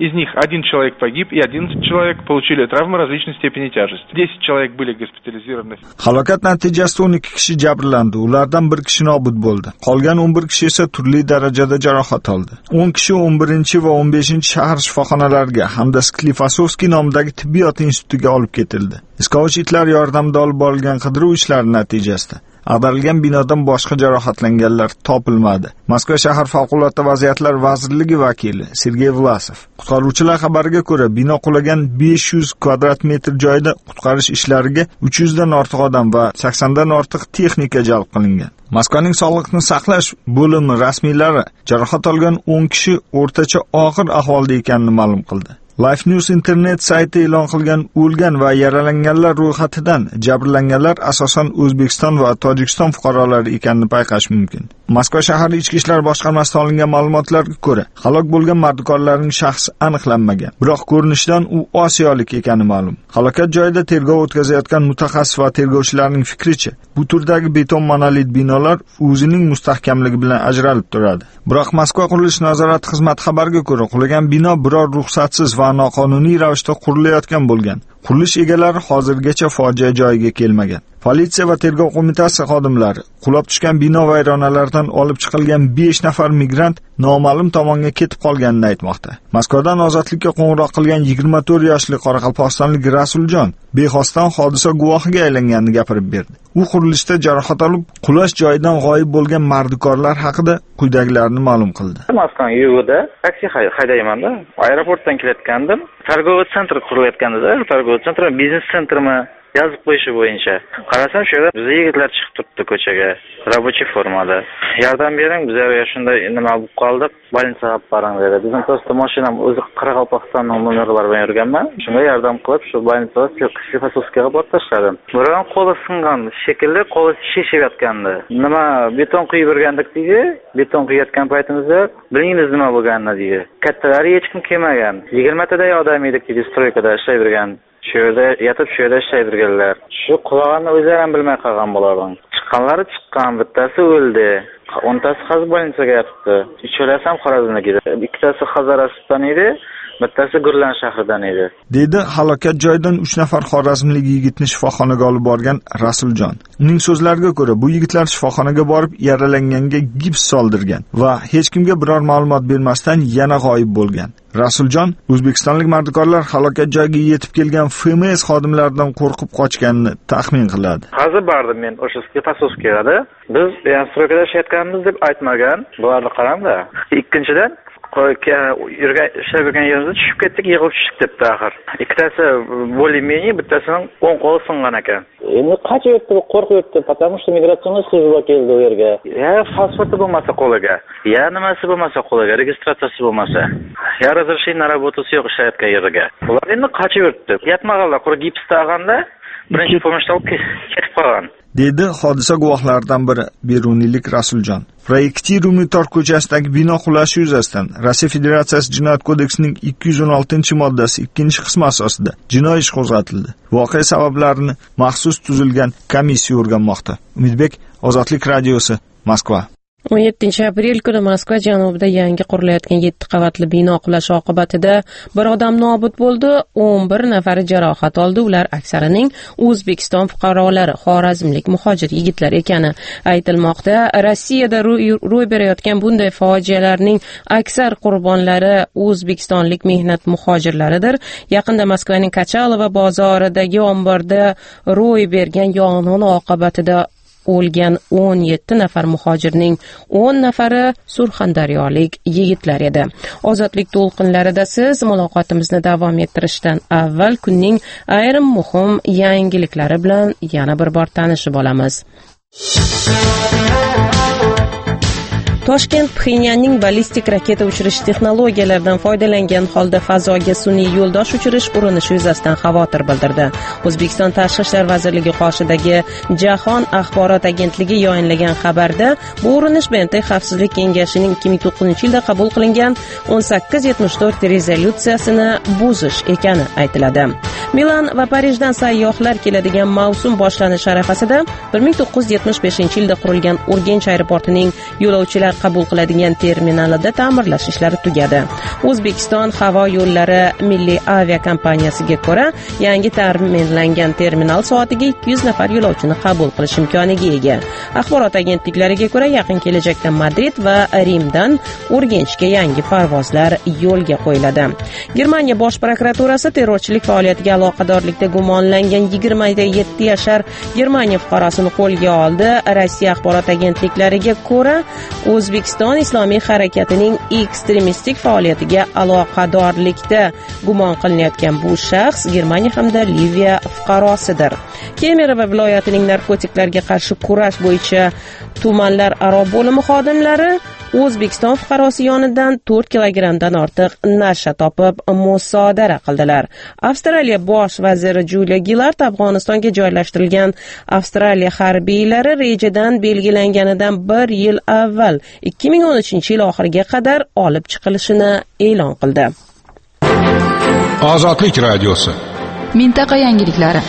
Из них один человек погиб и одиннадцать человек получили травмы различной степени тяжести. десять человек были госпитализированы. Halokat natijasida o'n ikki kishi jabrlandi. Ulardan bir kishi nobud bo'ldi. Qolgan o'n bir kishi esa turli darajada jarohat oldi. o'n kishi o'n birinchi va o'n beshinchi shahar shifoxonalariga hamda Sklifosovskiy nomidagi tibbiyot institutiga olib ketildi. Iskovochitlar yordamida olib borilgan qidiruv ishlari natijasida ag'darilgan binodan boshqa jarohatlanganlar topilmadi. Moskva shahar favqulodda vaziyatlar vazirligi vakili Sergey Vlasov qutqaruvchilar xabariga ko'ra, bino qulagan besh yuz kvadrat metr joyda qutqarish ishlariga uch yuz dan ortiq odam va sakson dan ortiq texnika jalb qilingan. Moskvaning sog'liqni saqlash bo'limi rasmiylari jarohat olgan o'n kishi o'rtacha og'ir ahvolda ekanini ma'lum qildi. Life News internet sayti e'lon qilgan o'lgan va yaralanganlar ro'yxatidan jabrlanganlar asosan O'zbekiston va Tojikiston fuqarolari ekanini payqash mumkin. Moskva shahar ichki ishlar boshqarmasidan olingan ma'lumotlarga ko'ra, halok bo'lgan mardikorlarning shaxsi aniqlanmagan, biroq ko'rinishidan u osiyolik ekani ma'lum. Halokat joyida tergov o'tkazayotgan mutaxassis va tergovchilarning fikricha, bu turdagi beton monolit binolar o'zining mustahkamligi bilan ajralib turadi. Biroq Moskva qurilish nazorati xizmati xabariga ko'ra, qulagan bino biror ruxsatsiz va noqonuniy ravishda qurilayotgan bo'lgan. Qurilish egalari hozirgacha fojia joyiga kelmagan. Politsiya va tergov qo'mitasi xodimlari qulab tushgan bino vayronalaridan olib chiqilgan besh nafar migrant noma'lum tomonga ketib qolganini aytmoqda. Moskvadan ozodlikka qo'ng'iroq qilgan yigirma to'rt yoshli qoraqalpog'istonlik Rasuljon bexosdan hodisa guvohiga aylanganini gapirib berdi. U qurilishda jarohat olib, qulash joyidan g'oyib bo'lgan mardikorlar haqida quyidagilarni ma'lum qildi. Moskva yug'ida taksi haydayman-da. Aeroportdan kelayotgandim. Торговый центр qurilayotganda, торговый центр biznes sentrmi yozib qo'yishi bo'yicha qarasam, shu yerda bizga yigitlar chiqib turibdi ko'chaga, рабочий formada. Yordam bering, bizga shunday nima bo'lib qoldik, больницаga olib boring dedi. Bizning просто mashinam o'zi Qoraqalpog'istonning nomerlari bilan yurganman. Shunga yordam qilib, shu больницаga Sklifosovskiyga borib tashladim. Biroq qo'li singan shekilli, qo'li shishayotgandi. Nima beton quyib yurgandik deydi. Beton quyayotgan paytimizda bilingiz nima bo'lganini deydi. Kattalari hech kim kelmagan. yigirma taday odam edik deydi, stroykada ishlayib yurgan. Shu yerda yotib, shu yerda ishlayib yurganlar. Shu qulog'ini o'zlari ham bilmay qolgan bo'lardim. Chiqqanlari chiqqan, bittasi o'ldi. o'ntasi hozir больницаga yotibdi. Uchalasi ham Xorazmda. Ikkitasi Xazaraston edi, bittasi Gurlan shahridan edi. Dedi halokat joyidan uch nafar xorazmlik yigitni shifoxonaga olib borgan Rasuljon. Uning so'zlariga ko'ra, bu yigitlar shifoxonaga borib yaralanganga gips soldirgan va hech kimga biror ma'lumot bermasdan yana g'oyib bo'lgan. Rasuljon o'zbekistonlik mardikorlar halokat joyiga yetib kelgan F M S xodimlaridan qo'rqib qochganini taxmin qiladi. Hozir bordim men o'sha Sklifosovskiyada. Biz stroykada ishlayotganmiz deb aytmagan. Bularni qarangda. Ikkinchidan yurgan ishlab yurgan yerimizda tushib ketdik, yig'ilib tushdik debdi axir. Ikkitasi более-менее, bittasining o'ng qo'li singan ekan. Endi qancha yurtdi, qo'rqib yurtdi, потому что миграционный служба keldi u yerga. Ya pasporti bo'lmasa qo'liga, ya nimasi bo'lmasa qo'liga, registratsiyasi bo'lmasa, ya разрешение на работу yo'q ishlayotgan yeriga. Ular endi qancha yurtdi. Yatmaganlar, qora gips tag'anda birinchi pomashda olib ketib qolgan. Dedi hodisa guvohlaridan biri Beruniylik Rasuljon. Proyekti Rumitor ko'chasidagi bino qulashi yuzasidan Rossiya Federatsiyasi Jinoyat kodeksining ikki yuz o'n oltinchi moddasi ikkinchi qismi asosida jinoiy ish qo'zg'atildi. Voqea sabablarini maxsus tuzilgan komissiya o'rganmoqda. Umidbek, Ozodlik radiosi, Moskva. o'n yettinchi aprel kuni Moskva janubida yangi qurilayotgan yetti qavatli bino qulashi oqibatida bir odam nobud bo'ldi, o'n bir nafari jarohat oldi. Ular aksarining O'zbekiston fuqarolari, xorazmlik muhojir yigitlar ekani aytilmoqda. Rossiyada ro'y berayotgan bunday fojialarning aksar qurbonlari o'zbekistonlik mehnat muhojirlaridir. Yaqinda Moskvaning Kachalova bozoridagi omborda ro'y bergan yong'in oqibatida o'lgan o'n yetti nafar muhojirning o'n nafari surxondaryolik yigitlar edi. Ozodlik to'lqinlarida siz muloqotimizni davom ettirishdan avval kunning ayrim muhim yangiliklari bilan yana bir bor tanishib olamiz. Toshkent Pxenyanning ballistik raketa uchirish texnologiyalaridan foydalangan holda fazoga sun'iy yo'ldosh uchirish urinishi yuzasidan xavotir bildirdi. O'zbekiston Tashqi ishlar vazirligi qoshidagi Jahon axborot agentligi yayinlagan xabarda bu urinish B M T Xavfsizlik kengashining ikki ming to'qqizinchi yilda qabul qilingan o'n sakkiz yetmish to'rt rezolyutsiyasini buzish ekani aytiladi. Milan va Parijdan sayyohlar keladigan mavsum boshlanish arafasida bir ming to'qqiz yuz yetmish beshinchi yilda qurilgan Urganch aeroportining yo'lovchilar qabul qiladigan terminalida ta'mirlash ishlari tugadi. O'zbekiston havo yo'llari milliy aviakompaniyasiga ko'ra, yangi ta'mirlangan terminal soatiga ikki yuz nafar yo'lovchini qabul qilish imkoniga ega. Axborot agentliklariga ko'ra, yaqin kelajakda Madrid va Rimdan Urganchga yangi parvozlar yo'lga qo'yiladi. Germaniya bosh prokuraturasi terrorchilik faoliyatiga aloqadorlikda gumonlangan yigirma yetti yashar Germaniya fuqarosini qo'lga oldi. Rossiya axborot agentliklariga ko'ra, O'zbekiston Islomiy harakatining ekstremistik faoliyatiga aloqadorlikda gumon qilinayotgan bu shaxs Germaniya hamda Liviya fuqarosidir. Kemerova viloyatining narkotiklarga qarshi kurash bo'yicha tumanlar aro bo'limi xodimlari O'zbekiston fuqarosi yonidan to'rt kilogrammdan ortiq nasha topib musodara qildilar. Avstraliya bosh vaziri Julia Gillard Afg'onistonga joylashtirilgan Avstraliya harbiylari rejadan belgilanganidan bir yil avval ikki ming o'n uchinchi yil oxiriga qadar olib chiqilishini e'lon qildi. Ozodlik radiosi. Mintaqa yangiliklari.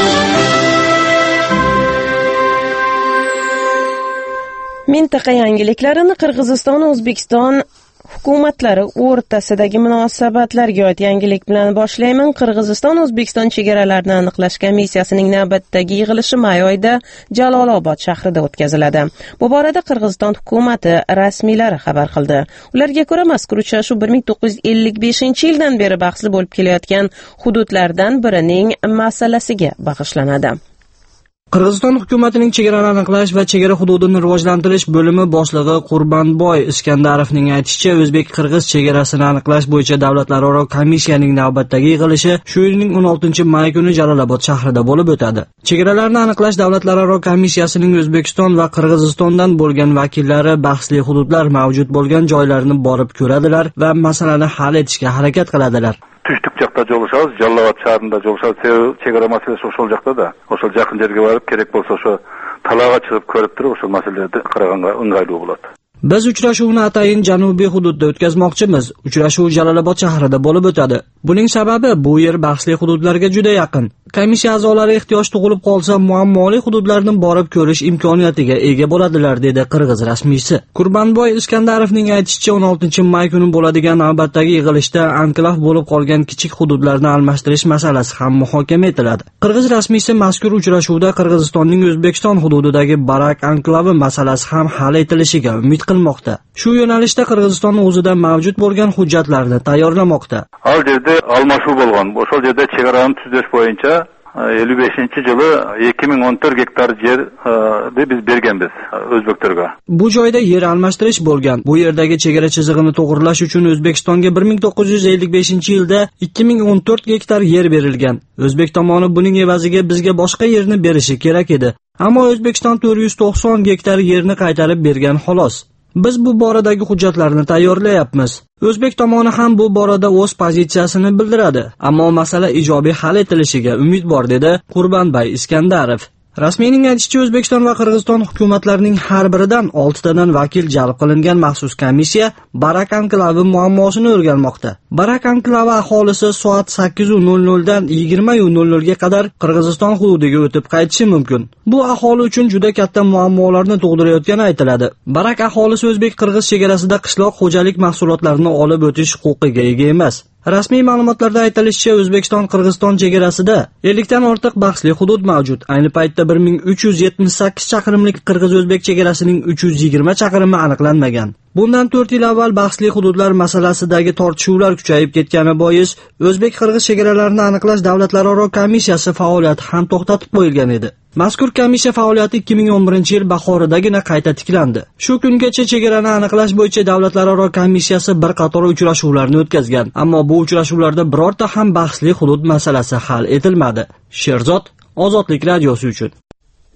Mintaqa yangiliklarini Qirg'iziston va O'zbekiston hukumatlari o'rtasidagi munosabatlarga oid yangilik bilan boshlayman. Qirg'iziston O'zbekiston chegaralarini aniqlash komissiyasining navbatdagi yig'ilishi may oyida Jalolobod shahrida o'tkaziladi. Bu borada Qirg'iziston hukumati rasmiylari xabar qildi. Ularga ko'ra, mazkur uchrashuv bir ming to'qqiz yuz ellik beshinchi yildan beri bahsli bo'lib kelayotgan hududlardan birining masalasiga bag'ishlanadi. Qirg'iziston hukumatining chegarani aniqlash va chegara hududini rivojlantirish bo'limi boshlig'i Qurbanboy Iskandarovning aytishicha, o'zbek-qirg'iz chegarasini aniqlash bo'yicha davlatlararo komissiyaning navbatdagi yig'ilishi shu yilning o'n oltinchi may kuni Jalolobod shahrida bo'lib o'tadi. Chegaralarni aniqlash davlatlararo komissiyasining O'zbekiston va Qirg'izistondan bo'lgan vakillari bahsli hududlar mavjud bo'lgan joylarni borib ko'radilar va masalani hal etishga harakat qiladilar. Түштүк жакта жолугушабыз, Жалал-Абад шаарында жолугушабыз. Чегара маселеси ошол жакта да. Ошол жакын жерге барып, керек болсо ошо талаага чыгып көрүп туруп, ошол маселелерди караганга ыңгайлуу болот. Biz uchrashuvni atayin janubiy hududda o'tkazmoqchimiz. Uchrashuv Jalolobod shahrida bo'lib o'tadi. Buning sababi bu yer bahsli hududlarga juda yaqin. Komissiya a'zolari ehtiyoj tug'ilib qolsa, muammoli hududlarni borib ko'rish imkoniyatiga ega bo'ladilar, dedi qirg'iz rasmiysi. Qurbanboy Iskandarovning aytishicha, o'n oltinchi may kuni bo'ladigan navbatdagi yig'ilishda anklav bo'lib qolgan kichik hududlarni almashtirish masalasi ham muhokama etiladi. Qirg'iz rasmiysi mazkur uchrashuvda Qirg'izistonning O'zbekiston hududidagi Barak anklavi masalasi ham hal etilishiga umid qilmoqda. Shu yo'nalishda Qirg'iziston o'zida mavjud bo'lgan hujjatlarni tayyorlamoqda. Al yerda almashuv bo'lgan. O'sha yerda chegarani tuzish bo'yicha ellik beshinchi yili ikki ming o'n to'rt gektar yerni biz berganmiz o'zbeklarga. Bu joyda yer almashtirish bo'lgan. Bu yerdagi chegara chizig'ini to'g'rilash uchun O'zbekistonga bir ming to'qqiz yuz ellik beshinchi yilda ikki ming o'n to'rt gektar yer berilgan. O'zbek tomoni buning evaziga bizga boshqa yerni berishi kerak edi. Ammo O'zbekiston to'rt yuz to'qson gektar yerni qaytarib bergan xolos. Biz bu boradagi hujjatlarni tayyorlayapmiz. O'zbek tomoni ham bu borada o'z pozitsiyasini bildiradi, ammo masala ijobiy hal etilishiga umid bor, dedi Qurbanboy Iskandarov. Rasmiyning aytishicha, O'zbekiston va Qirg'iziston hukumatlarining har biridan oltitadan vakil jalb qilingan maxsus komissiya Barak anklavi muammosini o'rganmoqda. Barak anklavi aholisi soat sakkiz nol nol dan yigirma nol nol ga qadar Qirg'iziston hududiga o'tib qaytishi mumkin. Bu aholi uchun juda katta muammolarni tug'dirayotgani aytiladi. Barak aholisi o'zbek-qirg'iz chegarasida qishloq xo'jalik mahsulotlarini olib o'tish huquqiga ega emas. Rasmiy ma'lumotlarda aytilishicha, O'zbekiston-Qirg'iziston chegarasida ellik dan ortiq bahsli hudud mavjud. Ayni paytda bir ming uch yuz yetmish sakkiz chaqirimlik qirg'iz-o'zbek chegarasining uch yuz yigirma chaqirimi aniqlanmagan. Bundan to'rt yil avval bahsli hududlar masalasidagi tortishuvlar kuchayib ketgani bois, o'zbek-qirg'iz chegaralarini aniqlash davlatlararo komissiyasi faoliyati ham to'xtatib qo'yilgan edi. Mazkur komissiya faoliyati ikki ming o'n birinchi yil bahoridagina qayta tiklandi. Shu kungacha chegarani aniqlash bo'yicha davlatlararo komissiyasi bir qator uchrashuvlarni o'tkazgan, ammo bu uchrashuvlarda birorta ham bahsli hudud masalasi hal etilmadi. Sherzod, Ozodlik radiosi uchun.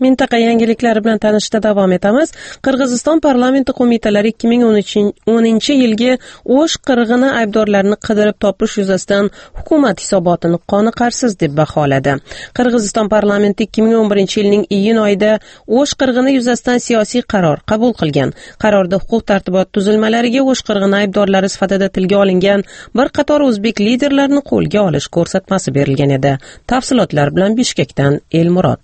Mintaqa yangiliklari bilan tanishda davom etamiz. Qirg'iziston parlamenti qo'mitalari ikki ming o'ninchi yilgi O'sh qirg'ini aybdorlarini qidirib topish yuzasidan hukumat hisobotini qoniqarsiz deb baholadi. Qirg'iziston parlamenti ikki ming o'n birinchi yilning iyun oyida O'sh qirg'ini yuzasidan siyosiy qaror qabul qilgan. Qarorda huquq tartibot tuzilmalariga O'sh qirg'ini aybdorlari sifatida tilga olingan bir qator o'zbek liderlarini qo'lga olish ko'rsatmasi berilgan edi. Tafsilotlar bilan Bishkekdan Elmurod.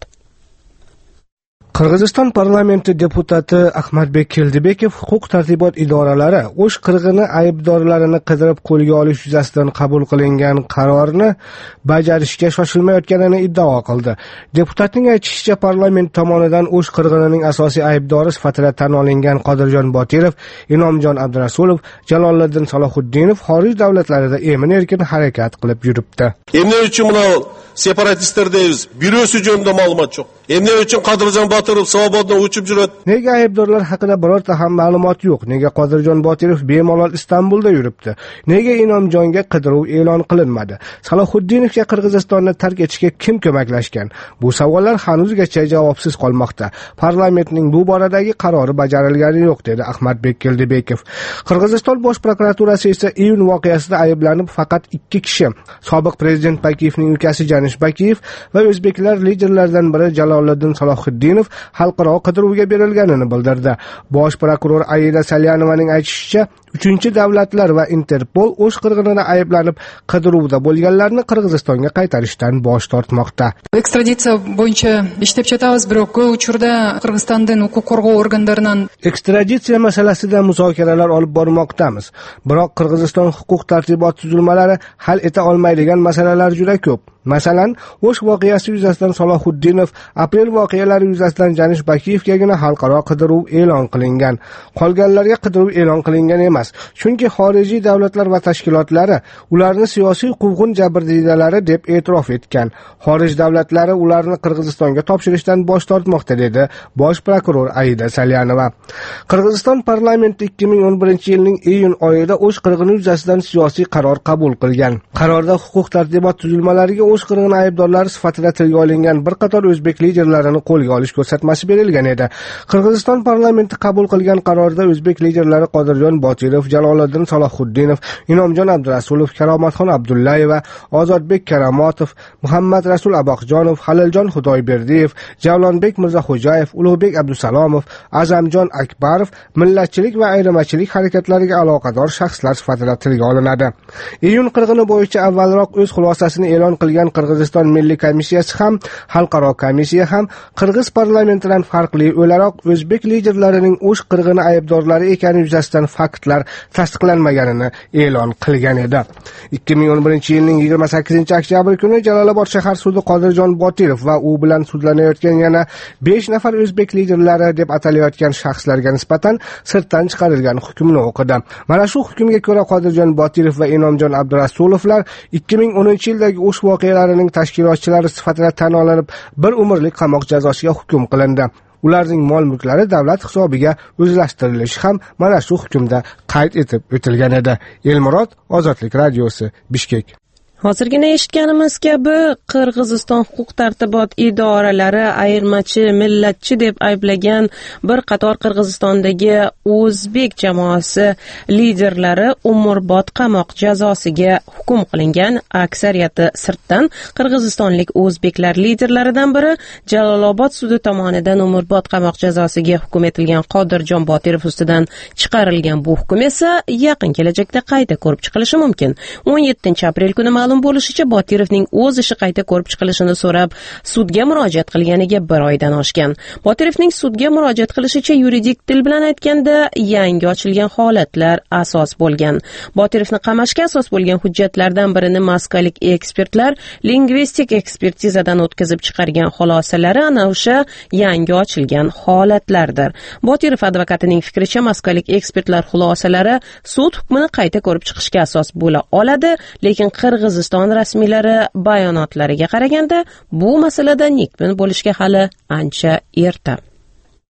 Qirg'iziston parlamenti deputati Ahmadbek Keldibekov huquq tartibot idoralari O'sh qirg'ini aybdorlarini qidirib qo'lga olish yuzasidan qabul qilingan qarorni bajarishga shoshilmayotganini iddao qildi. Deputatning aytishicha, parlament tomonidan O'sh qirg'inining asosiy aybdori sifatida tan olingan Qodirjon Botirov, Inomjon Abdurasulov, Jaloliddin Salohuddinov xorij davlatlarida emin-erkin harakat qilib yuribdi. Emne uchun bunday separatistlar deymiz? Birisi jönde ma'lumot yo'q. Emne uchun Qodirjon Botirov svobodno uchib yuradi? Nega aybdorlar haqida birorta ham ma'lumot yo'q? Nega Qodirjon Botirov bemalol Istanbulda yuribdi? Nega Inomjonga qidiruv e'lon qilinmadi? Salohuddinovga Qirg'izistonni tark etishga kim ko'maklashgan? Bu savollar hanuzgacha javobsiz qolmoqda. Parlamentning bu boradagi qarori bajarilgani yo'q, dedi Ahmadbek Keldibekov. Qirg'iziston bosh prokuraturasi esa iyun voqeasida ayblanib faqat ikki kishi, sobiq prezident Bakiyevning ukasi Janish Bakiyev va o'zbeklar liderlaridan biri Jaloliddin Salohuddinov xalqaro qidiruvga berilganini bildirdi. Bosh prokuror Aida Salyanovaning aytishicha, uchinchi davlatlar va Interpol O'sh qirg'inida ayblanib qidiruvda bo'lganlarni Qirg'izistonga qaytarishdan bosh tortmoqda. Ekstraditsiya bo'yicha ishlab chatamiz, biroq bu uchurda Qirg'izistondan huquq qo'g'on organlaridan ekstraditsiya masalasida muzokaralar olib bormoqdamiz. Biroq Qirg'iziston huquq tartibot tuzilmalari hal eta olmaydigan masalalar juda ko'p. Masalan, O'sh voqeasi yuzasidan Salohuddinov, aprel voqealari yuzasidan Janish Bakiyevgagina xalqaro qidiruv e'lon qilingan. Qolganlarga qidiruv e'lon qilingan emas. Chunki xorijiy davlatlar va tashkilotlari ularni siyosiy quvg'in jabrdiydalari deb e'tirof etgan. Xorij davlatlari ularni Qirg'izistonga topshirishdan bosh tortmoqda, dedi bosh prokuror Aida Salyanova. Qirg'iziston parlamenti ikki ming o'n birinchi yilning iyun oyida O'sh qirg'ini yuzasidan siyosiy qaror qabul qilgan. Qarorda huquq tartibot tuzilmalariga O'sh qirg'ini aybdorlari sifatida tilga olingan bir qator o'zbek liderlarini qo'lga olish ko'rsatmasi berilgan edi. Qirg'iziston parlamenti qabul qilgan qarorda o'zbek liderlari Qodirjon Botirov, Jaloliddin Salohuddinov, Inomjon Abdurasulov, Karomatxon Abdullayeva, Ozodbek Karamotov, Muhammad Rasul Aboqjonov, Haliljon Xudoyberdiyev, Javlonbek Mirzaxo'jayev, Ulug'bek Abdusalomov, Azamjon Akbarov millatchilik va ayirmachilik harakatlariga aloqador shaxslar sifatida tilga olinadi. Iyun qirg'ini bo'yicha avvalroq o'z xulosasini e'lon qilgan Qirg'iziston Milliy komissiyasi ham, xalqaro komissiya ham Qirg'iz parlamentidan farqli o'laroq o'zbek liderlarining O'sh qirg'ini aybdorlari ekani yuzasidan faktlar tasdiqlanmaganini e'lon qilgan edi. ikki ming o'n birinchi yilning yigirma sakkizinchi oktyabr kuni Jalolobod shahar sudi Qodirjon Botirov va u bilan sudlanayotgan yana besh nafar o'zbek liderlari deb atalayotgan shaxslarga nisbatan sirtdan chiqarilgan hukmni o'qidi. Mana shu hukmga ko'ra Qodirjon Botirov va Inomjon Abdurasulovlar ikki ming o'ninchi yildagi O'sh voqealarining tashkilotchilari sifatida tan olinib, bir umrlik qamoq jazosiga hukm qilindi. Ularning mol-mulklari davlat hisobiga o'zlashtirilishi ham mana shu hukmda qayd etib o'tilgan edi. Elmurod, Ozodlik radiosi, Bishkek. Hozirgina eshitganimiz kabi Qirg'iziston huquq tartibot idoralari ayirmachi, millatchi deb ayblagan bir qator Qirg'izistondagi o'zbek jamoasi liderlari umrbod qamoq jazosiga hukm qilingan. Aksariyati sirtdan qirg'izistonlik o'zbeklar liderlaridan biri Jalolobod sudi tomonidan umrbod qamoq jazosiga hukm etilgan Qodirjon Botirov ustidan chiqarilgan. Bu hukm esa yaqin kelajakda qayta ko'rib chiqilishi mumkin. o'n yettinchi aprel kuni ma'lum bo'lishicha, Botirovning o'z ishi qayta ko'rib chiqilishini so'rab sudga murojaat qilganiga bir oydan oshgan. Botirovning sudga murojaat qilishicha, yuridik til bilan aytganda yangi ochilgan holatlar asos bo'lgan. Botirovni qamashga asos bo'lgan hujjatlardan birini moskvalik ekspertlar lingvistik ekspertizadan o'tkazib chiqargan xulosalari ana o'sha yangi ochilgan holatlardir. Botirov advokatining fikricha, moskvalik ekspertlar xulosalari sud hukmini qayta ko'rib chiqishga asos bo'la oladi, lekin Qirg'iziston rasmiylari bayonotlariga qaraganda bu masalada nikbin bo'lishga hali ancha erta.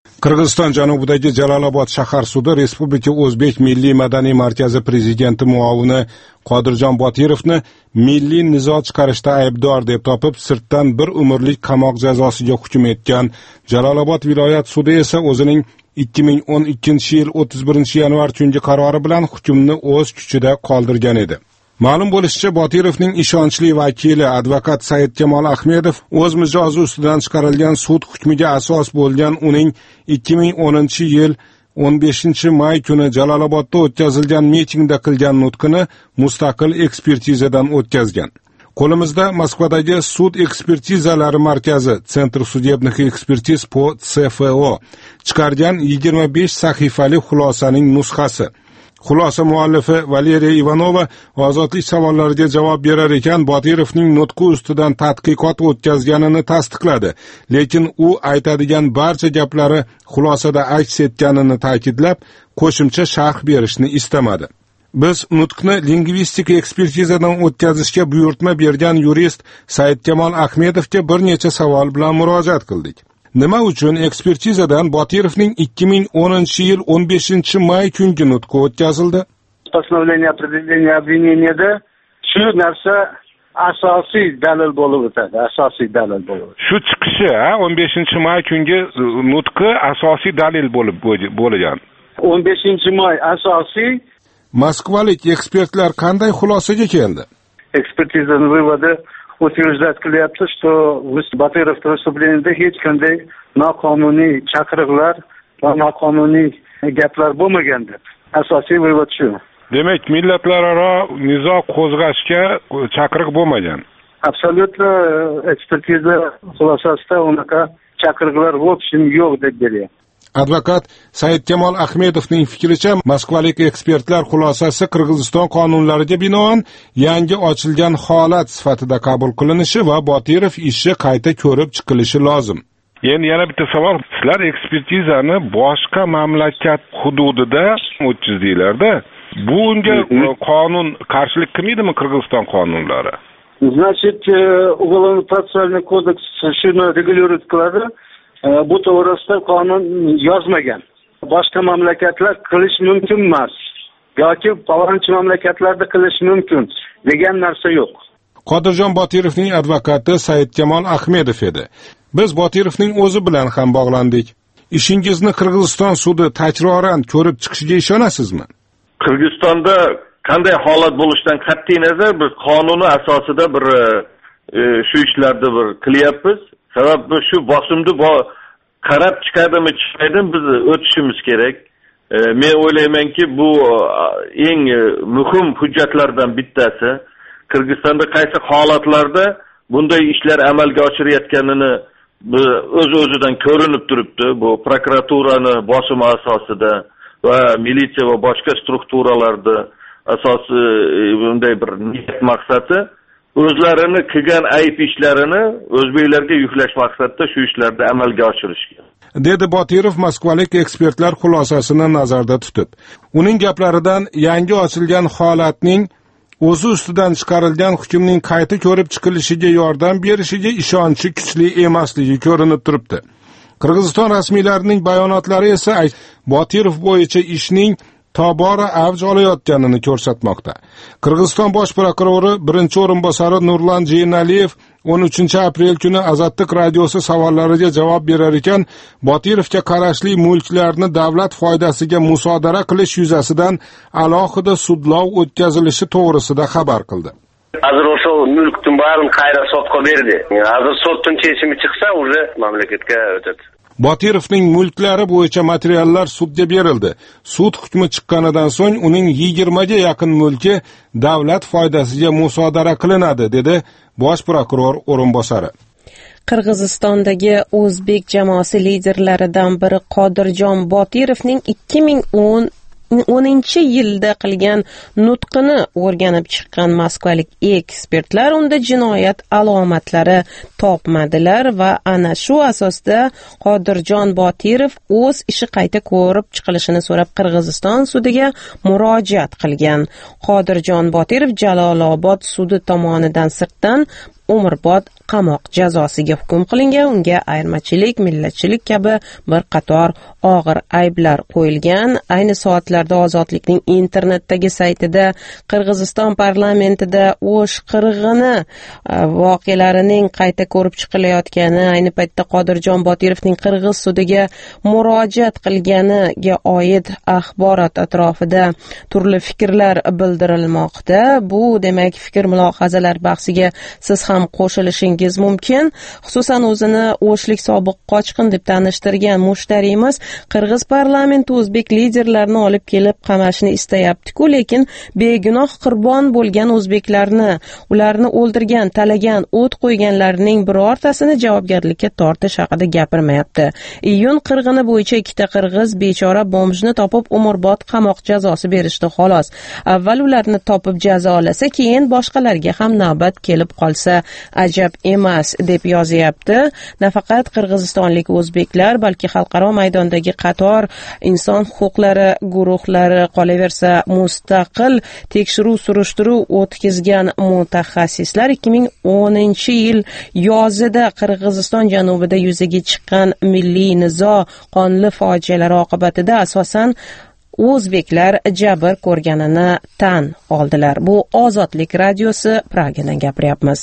Qirg'iziston janubidagi Jalolobod shahar sudi Respublika O'zbek Milliy madaniy markazi prezidenti muovini Qodirjon Botirovni milliy nizo chiqarishda aybdor deb topib, sirtdan bir umrlik qamoq jazosiga hukm etgan. Jalolobod viloyat sudi esa o'zining ikki ming o'n ikkinchi yil o'ttiz birinchi yanvar tungi qarori bilan hukmni o'z kuchida qoldirgan edi. Ma'lum bo'lishicha, Botirovning ishonchli vakili advokat Saidkamol Ahmedov o'z mijozi ustidan chiqarilgan sud hukmiga asos bo'lgan uning ikki ming o'ninchi yil o'n beshinchi may kuni Jalolobodda o'tkazilgan mitingda qilgan nutqini mustaqil ekspertizadan o'tkazgan. Qo'limizda Moskvadagi sud ekspertizalari markazi Centr судебных экспертиз по C F O chiqargan yigirma besh sahifali xulosaning nusxasi. Xulosa muallifi Valeriya Ivanova ozodlik savollariga javob berar ekan, Botirovning nutqi ustidan tadqiqot o'tkazganini tasdiqladi, lekin u aytadigan barcha gaplari xulosada aks etganini ta'kidlab, qo'shimcha sharh berishni istamadi. Biz nutqni lingvistik ekspertizadan o'tkazishga buyurtma bergan yurist Saidkamol Ahmedovga bir necha savol bilan murojaat qildik. Nima uchun ekspertizadan Botirovning ikki ming o'ninchi yil o'n beshinchi may kungi nutqi o'tkazildi? Постановление определения обвиненияda shu narsa asosiy dalil bo'lib o'tadi, asosiy dalil bo'lib. Shu chiqishi, o'n beshinchi may kungi nutqi asosiy dalil bo'lib bo'lgan. o'n beshinchi may asosiy. Moskvalik ekspertlar qanday xulosaga keldi? Ekspertizaning vыводы утверждать qilyapti, что Botirov vыступленияda hech qanday noqonuniy chaqiriqlar va noqonuniy gaplar bo'lmagan deb. Asosiy vывод shu. Demak, millatlararo nizo qo'zg'ashga chaqiriq bo'lmagan. Absolutno ekspertiza xulosasida unaqa chaqiriqlar bo'lishim yo'q deb beryapti. Advokat Saidkamol Ahmedovning fikricha, moskvalik ekspertlar xulosasi Qirg'iziston qonunlariga binoan yangi ochilgan holat sifatida qabul qilinishi va Botirov ishi qayta ko'rib chiqilishi lozim. Endi yana bitta savol, sizlar ekspertizani boshqa mamlakat hududida o'tkazdinglar-da. Bunga qonun qarshilik qilmaydimi Qirg'iziston qonunlari? Значит, Уголовно-процессуальный кодекс shuni reguliрует qiladi. Bu to'g'risida qonun yozmagan. Boshqa mamlakatlar qilish mumkin emas yoki falonchi mamlakatlarda qilish mumkin degan narsa yo'q. Qodirjon Botirovning advokati Saidkamol Ahmedov edi. Biz Botirovning o'zi bilan ham bog'landik. Ishingizni Qirg'iziston sudi takroran ko'rib chiqishiga ishonasizmi? Qirg'izistonda qanday holat bo'lishidan qat'iy nazar biz qonuni asosida bir shu ishlarni bir qilyapmiz. Sababi shu bosimni qarab chiqadimi, chiqmaydimi biz o'tishimiz kerak. E, men o'ylaymanki, bu eng muhim hujjatlardan bittasi. Qirg'izistonda qaysi holatlarda bunday ishlar amalga oshirayotganini o'z-o'zidan ko'rinib turibdi. Bu prokuraturani bosimi asosida va militsiya va boshqa strukturalarda asosi bunday bir niyat maqsadi o'zlarini qilgan ayb ishlarini o'zbeklarga yuklash maqsadida shu ishlarni amalga oshirishgan. Dedi Botirov moskvalik ekspertlar xulosasini nazarda tutib. Uning gaplaridan yangi ochilgan holatning o'zi ustidan chiqarilgan hukmning qayta ko'rib chiqilishiga yordam berishiga ishonchi kuchli emasligi ko'rinib turibdi. Qirg'iziston rasmiylarining bayonotlari esa Botirov bo'yicha ishning tobora avj olayotganini ko'rsatmoqda. Qirg'iziston bosh prokurori birinchi o'rinbosari Nurlan Jeynaliyev o'n uchinchi aprel kuni Azadlik radiosi savollariga javob berar ekan, Botirovga qarashli mulklarni davlat foydasiga musodara qilish yuzasidan alohida sudlov o'tkazilishi to'g'risida xabar qildi. Hozir o'sha mulkning barini qayta sotga berdi. Hozir sotning chechimi chiqsa, uje mamlakatga o'tadi. Botirovning mulklari bo'yicha materiallar sudga berildi. Sud hukmi chiqqanidan so'ng uning yigirma ga yaqin mulki davlat foydasiga musodara qilinadi, dedi bosh prokuror o'rinbosari. Qirg'izistondagi o'zbek jamoasi liderlaridan biri Qodirjon Botirovning ikki ming o'ninchi yilda qilgan nutqini o'rganib chiqqan moskvalik ekspertlar unda jinoyat alomatlari topmadilar va ana shu asosda Qodirjon Botirov o'z ishi qayta ko'rib chiqilishini so'rab Qirg'iziston sudiga murojaat qilgan. Qodirjon Botirov Jalolobod sudi tomonidan sirtdan umrbod qamoq jazosiga hukm qilingan. Unga ayirmachilik, millatchilik kabi bir qator og'ir ayblar qo'yilgan. Ayni soatlarda Ozodlikning internetdagi saytida Qirg'iziston parlamentida O'sh qirg'ini voqealarining qayta ko'rib chiqilayotgani, ayni paytda Qodirjon Botirovning Qirg'iz sudiga murojaat qilganiga oid axborot atrofida turli fikrlar bildirilmoqda. Bu demak fikr mulohazalar bahsiga siz ham qo'shilishingiz mumkin. Xususan o'zini O'shlik sobiq qochqin deb tanishtirgan mushtariyimiz Qirg'iz parlamenti o'zbek liderlarini olib kelib qamashni istayapti-ku, lekin begunoh qurbon bo'lgan o'zbeklarni, ularni o'ldirgan, talagan, o't qo'yganlarning birortasini javobgarlikka tortish haqida gapirmayapti. Iyun qirg'ini bo'yicha ikkita qirg'iz bechora bomjni topib umrbod qamoq jazosi berishdi xolos. Avval ularni topib jazolasa, keyin boshqalarga ham navbat kelib qolsa ajab emas deb yozyapti. Nafaqat qirg'izistonlik o'zbeklar, balki xalqaro maydondagi qator inson huquqlari guruhlari, qolaversa mustaqil tekshiruv surishtiruv o'tkazgan mutaxassislar ikki ming o'ninchi yil yozida Qirg'iziston janubida yuzaga chiqqan milliy nizo qonli fojialar oqibatida asosan o'zbeklar jabr ko'rganini tan oldilar. Bu Ozodlik radiosi, Pragadan gapiryapmiz.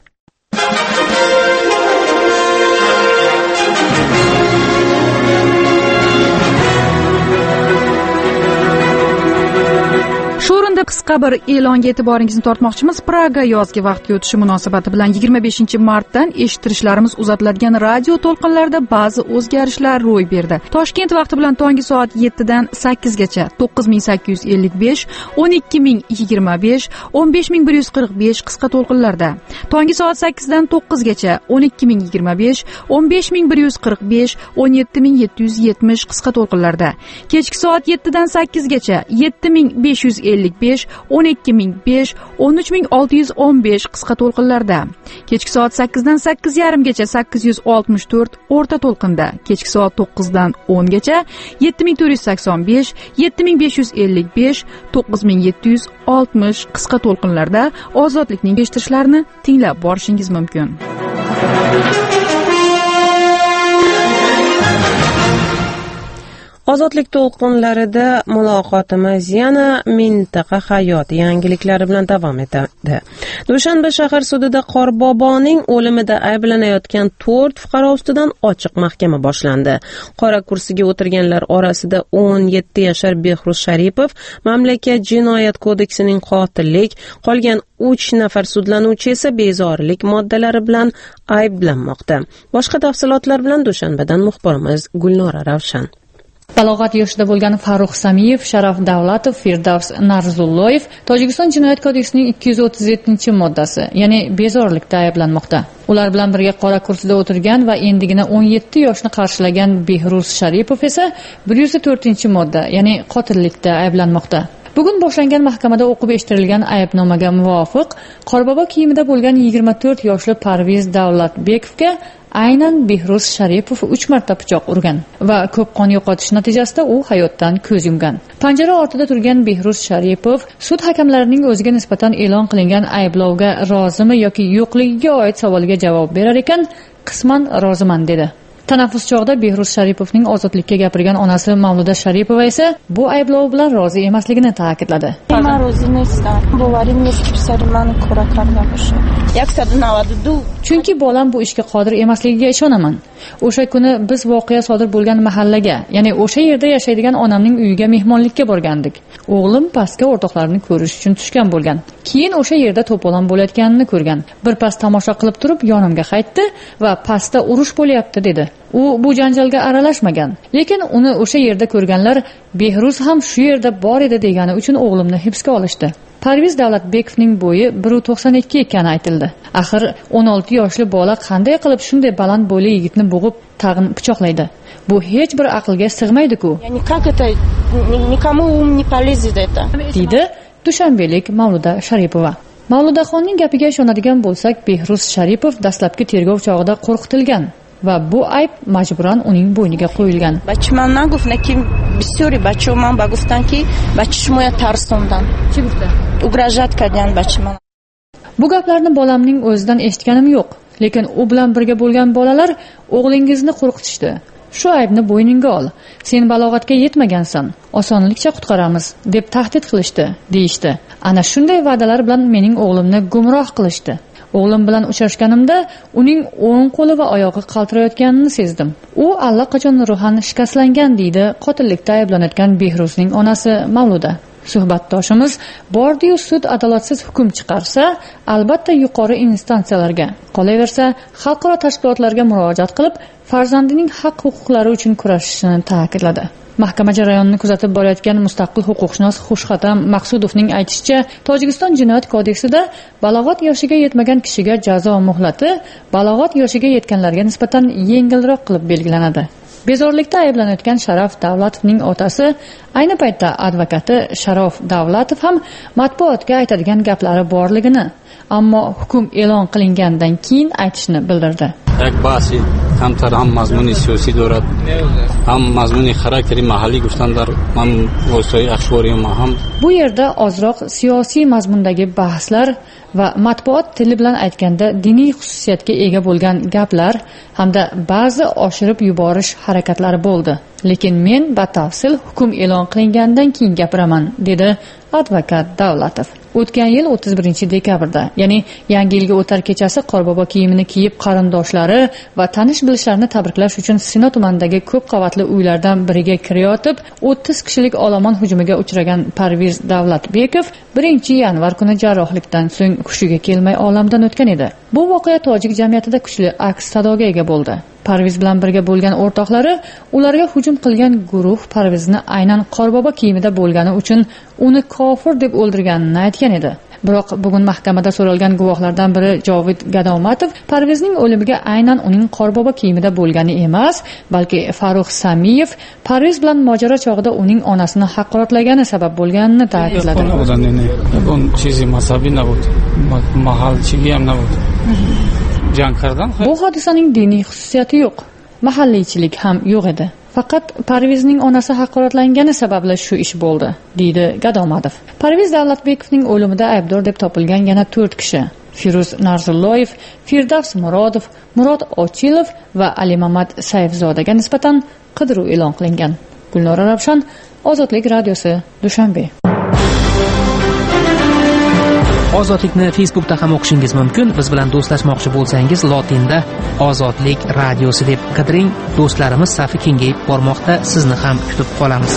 Shu o'rinda qisqa bir e'longa e'tiboringizni tortmoqchimiz. Praga yozgi vaqtga o'tishi munosabati bilan yigirma beshinchi martdan eshittirishlarimiz uzatiladigan radio to'lqinlarida ba'zi o'zgarishlar ro'y berdi. Toshkent vaqti bilan tongi soat yettidan sakkizgacha to'qqiz ming sakkiz yuz ellik besh, o'n ikki ming yigirma besh, o'n besh ming bir yuz qirq besh qisqa to'lqinlarda, tongi soat sakkizdan to'qqizgacha o'n ikki ming yigirma besh, o'n besh ming bir yuz qirq besh, o'n yetti ming yetti yuz yetmish qisqa to'lqinlarda, kechki soat yettidan sakkizgacha yetti ming besh yuz ellik besh, o'n ikki ming besh, o'n uch ming olti yuz o'n besh qisqa to'lqinlarda, kechki soat sakkizdan sakkiz yarim gacha sakkiz yuz oltmish to'rt o'rta to'lqinda, kechki soat to'qqizdan o'n gacha yetti ming to'rt yuz sakson besh, yetti ming besh yuz ellik besh, to'qqiz ming yetti yuz oltmish qisqa to'lqinlarda Ozodlikning eshittirishlarini tinglab borishingiz mumkin. Ozodlik to'lqinlarida muloqotimiz yana mintaqa hayoti yangiliklari bilan davom etadi. Dushanba shahar sudida Qorboboning o'limida ayblanayotgan to'rt fuqaro ustidan ochiq mahkama boshlandi. Qora kursiga o'tirganlar orasida o'n yetti yashar Behruz Sharipov mamlakat jinoyat kodeksining qotillik, qolgan uch nafar sudlanuvchi esa bezorilik moddalari bilan ayblanmoqda. Boshqa tafsilotlar bilan Dushanbadan muxbirimiz Gulnora Ravshan. Balog'at yoshida bo'lgan Farruh Samiyev, Sharaf Davlatov, Firdavs Narzulloyev Tojikiston jinoyat kodeksining ikki yuz o'ttiz yettinchi moddasi, ya'ni bezorilikda ayblanmoqda. Ular bilan birga qora kursida o'tirgan va endigina o'n yetti yoshni qarshilagan Behruz Sharipov esa bir yuz to'rtinchi modda, ya'ni qotillikda ayblanmoqda. Bugun boshlangan mahkamada o'qib eshittirilgan aybnomaga muvofiq Qorbobo kiyimida bo'lgan yigirma to'rt yoshli Parviz Davlatbekovga aynan Behruz Sharipov uch marta pichoq urgan va ko'p qon yo'qotish natijasida u hayotdan ko'z yumgan. Panjara ortida turgan Behruz Sharipov sud hakamlarining o'ziga nisbatan e'lon qilingan ayblovga rozimi yoki yo'qligiga oid savoliga javob berar ekan, qisman roziman dedi. Tanaffus chog'da Behruz Sharipovning ozodlikka gapirgan onasi Mavluda Sharipova esa bu ayblov bilan rozi emasligini ta'kidladi. Men rozi emasman. Bo'larim nechta mani ko'ra qarab o'sha. Chunki bolam bu ishga qodir emasligiga ishonaman. O'sha kuni biz voqea sodir bo'lgan mahallaga, ya'ni o'sha yerda yashaydigan onamning uyiga mehmonlikka borgandik. O'g'lim pastga o'rtoqlarini ko'rish uchun tushgan bo'lgan. Keyin o'sha yerda to'polon bo'layotganini ko'rgan. Bir pas tomosha qilib turib yonimga qaytdi va pastda urush bo'lyapti dedi. U bu janjalga aralashmagan, lekin uni o'sha yerda ko'rganlar Behruz ham shu yerda bor edi degani uchun o'g'limni hibsga olishdi. Parviz Davlatbekovning bo'yi bir to'qson ikki ekani aytildi. Axir o'n olti yoshli bola qanday qilib shunday baland bo'yli yigitni bo'g'ib tag'in pichoqlaydi? Bu hech bir aqlga sig'maydi-ku. Ya'ni как это никому ум не полезет это. Deydi dushanbelik Mavluda Sharipova. Mavludaxonning gapiga ishonadigan bo'lsak, Behruz Sharipov dastlabki tergov chog'ida qo'rqitilgan va bu ayb majburan uning bo'yniga qo'yilgan. Bachman naguf nakim bisёри бачоман багуфтанки бачишмоя тарсондан. Chi gufta? Угрожать кадян бачман. Bu gaplarni bolamning o'zidan eshitganim yo'q. lekin u bilan birga bo'lgan bolalar o'g'lingizni qo'rqitishdi. Shu aybni bo'yningga ol. Sen balog'atga yetmagansan. Osonlikcha qutqaramiz deb tahdid qilishdi, deyishdi. Ana shunday va'dalar bilan mening o'g'limni gumroh qilishdi. O'g'lim bilan uchrashganimda uning o'ng qo'li va oyog'i qaltirayotganini sezdim. U allaqachon ruhan shikastlangan, deydi qotillikda ayblanayotgan Behruzning onasi Mavluda. Suhbatdoshimiz bordi-yu sud adolatsiz hukm chiqarsa, albatta yuqori instansiyalarga, qolaversa xalqaro tashkilotlarga murojaat qilib, farzandining haq-huquqlari uchun kurashishini ta'kidladi. Mahkama jarayonini kuzatib borayotgan mustaqil huquqshunos Xushxatam Maqsudovning aytishicha, Tojikiston jinoyat kodeksida balog'at yoshiga yetmagan kishiga jazo muhlati balog'at yoshiga yetganlarga nisbatan yengilroq qilib belgilanadi. Bezorlikda ayblanayotgan Sharaf Davlatovning otasi, ayni paytda advokati Sharof Davlatov ham matbuotga aytadigan gaplari borligini, ammo hukm e'lon qilingandan keyin aytishni bildirdi. یک بحثی کمتر هم مضمون سیاسی دارد، هم مضمون خاراکتری محلی گفتن در من واسطه اخباری ما هم. Bu yerda ozroq siyosiy mazmundagi bahslar va matbuot tili bilan aytganda diniy xususiyatga ega bo'lgan gaplar hamda ba'zi oshirib yuborish harakatlari bo'ldi. Lekin men batafsil hukm e'lon qilingandan keyin gapiraman, dedi advokat Davlatov. O'tgan yil o'ttiz birinchi dekabrda, ya'ni yangi yilga o'tar kechasi Qorbobo kiyimini kiyib qarindoshlari va tanish bilishlarni tabriklash uchun Sino tumanidagi ko'p qavatli uylardan biriga kirayotib, o'ttiz kishilik olomon hujumiga uchragan Parviz Davlatbekov birinchi yanvar kuni jarrohlikdan so'ng hushiga kelmay olamdan o'tgan edi. Bu voqea tojik jamiyatida kuchli aks sadoga ega bo'ldi. Parviz bilan birga bo'lgan o'rtoqlari ularga hujum qilgan guruh Parvizni aynan Qorbobo kiyimida bo'lgani uchun uni kofir deb o'ldirganini aytgan edi. Biroq bugun mahkamada so'ralgan guvohlardan biri Jovid Gadomatov Parvizning o'limiga aynan uning Qorbobo kiyimida bo'lgani emas, balki Farruh Samiyev Parviz bilan mojaro chog'ida uning onasini haqoratlagani sabab bo'lganini ta'kidladi. Bu chizi masabiy nabud, mahalchigi ham nabud. Bu hodisaning diniy xususiyati yo'q, mahalliychilik ham yo'q edi. Faqat Parvizning onasi haqoratlangani sababli shu ish bo'ldi, deydi Gadomadov. Parviz Davlatbekovning o'limida aybdor deb topilgan yana to'rt kishi: Firuz Narzulloyev, Firdavs Murodov, Murod Ochilov va Alimamad Sayfzodaga nisbatan qidiruv e'lon qilingan. Gulnora Ravshan, Ozodlik radiosi, Dushanbe. Ozodlikni Facebookda ham o'qishingiz mumkin. Biz bilan do'stlashmoqchi bo'lsangiz, lotinda Ozodlik radiosi deb qidiring. Do'stlarimiz safi kengayib bormoqda. Sizni ham kutib qolamiz.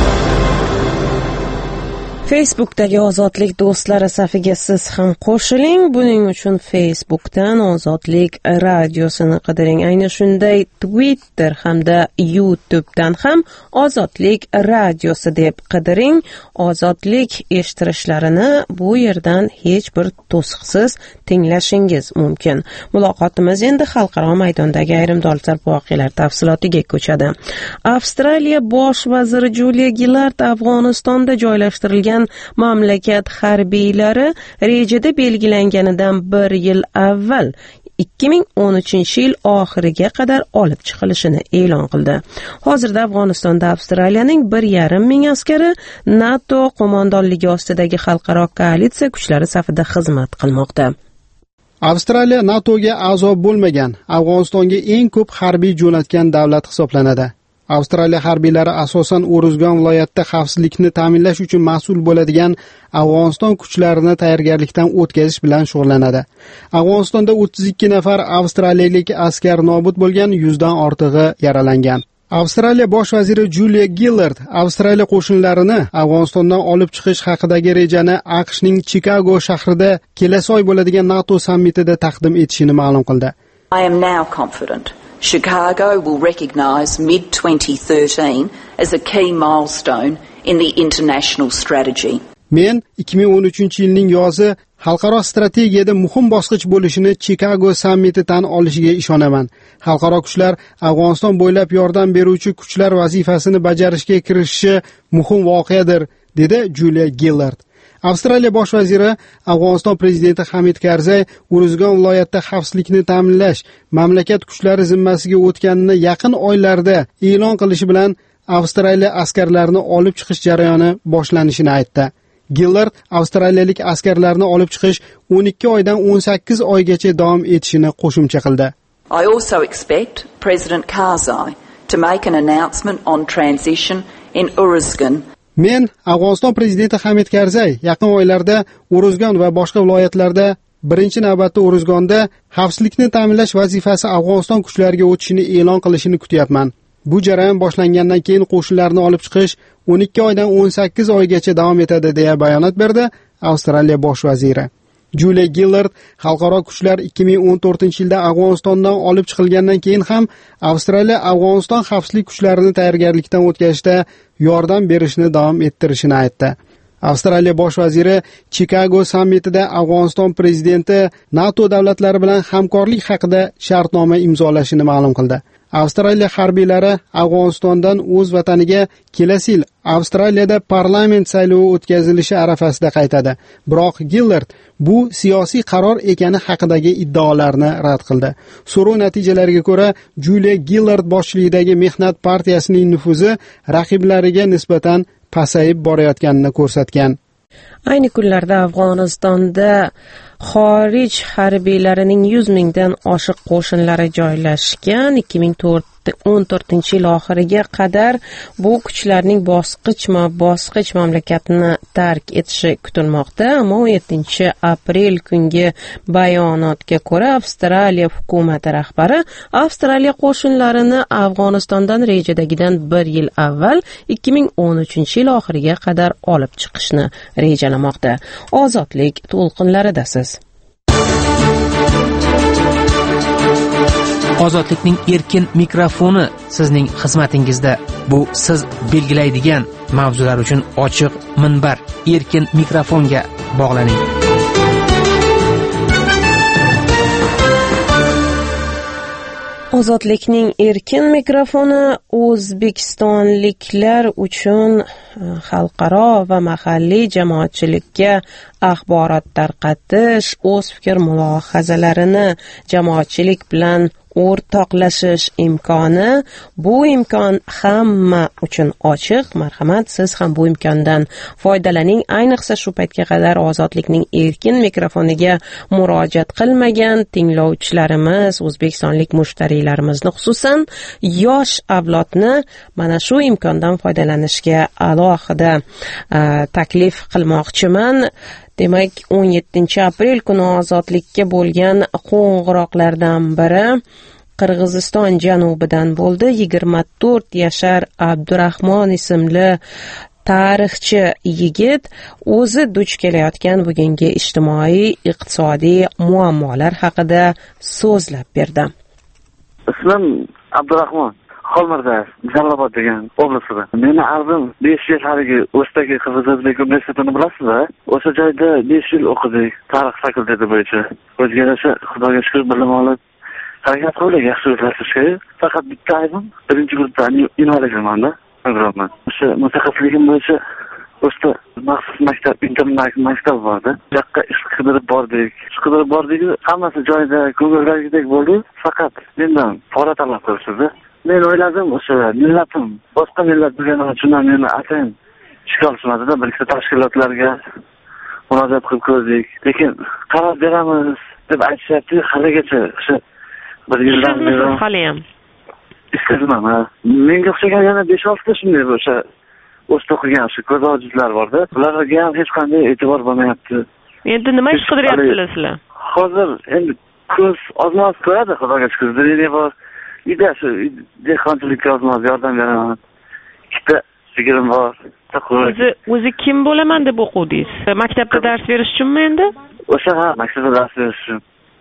Facebookdagi Ozodlik do'stlari safiga siz ham qo'shiling. Buning uchun Facebookdan Ozodlik radiosini qidiring. Ayni shunday Twitter hamda YouTubedan ham Ozodlik radiosi deb qidiring. Ozodlik eshittirishlarini bu yerdan hech bir to'siqsiz tinglashingiz mumkin. Muloqotimiz endi xalqaro maydondagi ayrim dolzarb voqealar tafsilotiga ko'chadi. Avstraliya bosh vaziri Julia Gillard Afg'onistonda joylashtirilgan mamlakat harbiylari rejada belgilanganidan bir yil avval ikki ming o'n uchinchi yil oxiriga qadar olib chiqilishini e'lon qildi. Hozirda Afg'onistonda Avstraliyaning bir yarim ming askari NATO qo'mondonligi ostidagi xalqaro koalitsiya kuchlari safida xizmat qilmoqda. Avstraliya NATOga a'zo bo'lmagan, Afg'onistonga eng ko'p harbiy jo'natgan davlat hisoblanadi. Avstraliya harbiylari asosan Uruzgan viloyatida xavfsizlikni ta'minlash uchun mas'ul bo'ladigan Afg'oniston kuchlarini tayyorgarlikdan o'tkazish bilan shug'ullanadi. Afg'onistonda o'ttiz ikki nafar avstraliyalik askar nobud bo'lgan, yuzdan ortig'i yaralangan. Avstraliya bosh vaziri Julia Gillard Avstraliya qo'shinlarini Afg'onistondan olib chiqish haqidagi rejani AQShning Chikago shahrida kelasi oy bo'ladigan NATO sammitida taqdim etishini ma'lum qildi. I am now confident Chicago will recognise mid twenty thirteen as a key milestone in the international strategy. Men ikki ming o'n uchinchi yilning yozi xalqaro strategiyada muhim bosqich bo'lishini Chicago sammiti tan olishiga ishonaman. Xalqaro kuchlar Afg'oniston bo'ylab yordam beruvchi kuchlar vazifasini bajarishga kirishishi muhim voqeadir, dedi Julia Gillard. Avstraliya bosh vaziri Afg'oniston prezidenti Hamid Karzay Uruzgan viloyatida xavfsizlikni ta'minlash mamlakat kuchlari zimmasiga o'tganini yaqin oylarda e'lon qilishi bilan Avstraliya askarlarini olib chiqish jarayoni boshlanishini aytdi. Gillard avstraliyalik askarlarni olib chiqish o'n ikki oydan o'n sakkiz oygacha davom etishini qo'shimcha qildi. I also expect President Karzai to make an announcement on transition in Uruzgan. Men Afg'oniston prezidenti Hamid Karzai yaqin oylarda Uruzgan va boshqa viloyatlarda, birinchi navbatda Uruzgonda xavfsizlikni ta'minlash vazifasi Afg'oniston kuchlariga o'tishini e'lon qilishini kutyapman. Bu jarayon boshlangandan keyin qo'shinlarni olib chiqish o'n ikki oydan o'n sakkiz oygacha davom etadi deya bayonot berdi Avstraliya bosh vaziri. Julia Gillard xalqaro kuchlar ikki ming o'n to'rtinchi yilda Afg'onistondan olib chiqilgandan keyin ham Avstraliya Afg'oniston xavfsizlik kuchlarini tayyorgarlikdan o'tkazishda yordam berishni davom ettirishini aytdi. Avstraliya bosh vaziri Chicago sammitida Afg'oniston prezidenti NATO davlatlari bilan hamkorlik haqida shartnoma imzolashini ma'lum qildi. Avstraliya harbiylari Afg'onistondan o'z vataniga kelasi yil Avstraliyada parlament saylovi o'tkazilishi arafasida qaytadi. Biroq Gillard bu siyosiy qaror ekani haqidagi iddaolarni rad qildi. So'rov natijalariga ko'ra, Julia Gillard boshchiligidagi Mehnat partiyasining nufuzi raqiblariga nisbatan pasayib borayotganini ko'rsatgan. Ayni kunlarda Afg'onistonda xorij harbiylarining yuz mingdan oshiq qo'shinlari joylashgan. ikki ming o'n to'rtinchi yil oxiriga qadar bu kuchlarning bosqichma-bosqich mamlakatni tark etishi kutilmoqda. Ammo o'n yettinchi aprel kungi bayonotga ko'ra Avstraliya hukumati rahbari Avstraliya qo'shinlarini Afg'onistondan rejadagidan bir yil avval ikki ming o'n uchinchi yil oxiriga qadar olib chiqishni rejalamoqda. Ozodlik to'lqinlaridasiz. Ozodlikning erkin mikrofoni sizning xizmatingizda. Bu siz belgilaydigan mavzular uchun ochiq minbar. Erkin mikrofonga bog'laning. Ozodlikning erkin mikrofoni o'zbekistonliklar uchun xalqaro va mahalliy jamoatchilikka axborot tarqatish, o'z fikr mulohazalarini jamoatchilik bilan o'rtoqlashish imkoni. Bu imkon hamma uchun ochiq. Marhamat, siz ham bu imkondan foydalaning. Ayniqsa shu paytga qadar ozodlikning erkin mikrofoniga murojaat qilmagan tinglovchilarimiz, o'zbekistonlik mushtarilarimizni, xususan yosh avlodni mana shu imkondan foydalanishga alohida uh, taklif qilmoqchiman. Demak, o'n yettinchi aprel kuni ozodlikka bo'lgan qo'ng'iroqlardan biri Qirg'iziston janubidan bo'ldi. yigirma to'rt yashar Abdurahmon ismli tarixchi yigit o'zi duch kelayotgan bugungi ijtimoiy, iqtisodiy muammolar haqida so'zlab berdi. Ismim Abdurahmon. Xolmirzayev, Jalolobod degan oblasida. Meni ardim besh yil haligi O'shdagi Qirg'iz o'zbek universitetini bilasizmi? O'sha joyda besh yil o'qidik, tarix fakulteti bo'yicha. O'ziga yarasha Xudoga shukr bilim olib, harakat qildik yaxshi o'zlashishga. Faqat bitta aybim, birinchi guruhda invalidman-da, agrarman. O'sha mutaxassisligim bo'yicha O'shda maxsus maktab, internat maktab bor-da. Bu yoqqa ish qidirib bordik. Ish qidirib bordik, hammasi joyida, ko'ngildagidek bo'ldi. Faqat mendan pora talab qilishdi. Men o'yladim, o'sha millatim, boshqa millat bo'lgani uchun meni atayin ishga olishmadi-da, bir ikkita tashkilotlarga murojaat qilib ko'rdik. Lekin qaror beramiz deb aytishyapti, haligacha o'sha bir yildan beri hali ham ishlayman. Menga o'xshagan yana besh olti ta shunday o'sha o'sha o'qigan shu ko'z ojizlar bor-da. Ularga ham hech qanday e'tibor bo'lmayapti. Endi nima ish qidiryapsizlar sizlar? Hozir endi ko'z ozmoz ko'radi, Xudoga shukr. Ziriyni bor. Ida shu dehqonchilikka ozmoz yordam beraman. Ikkita sigirim bor. O'zi o'zi kim bo'laman deb o'qudingiz? Maktabda dars berish uchunmi endi? O'sha ha, maktabda dars berish uchun.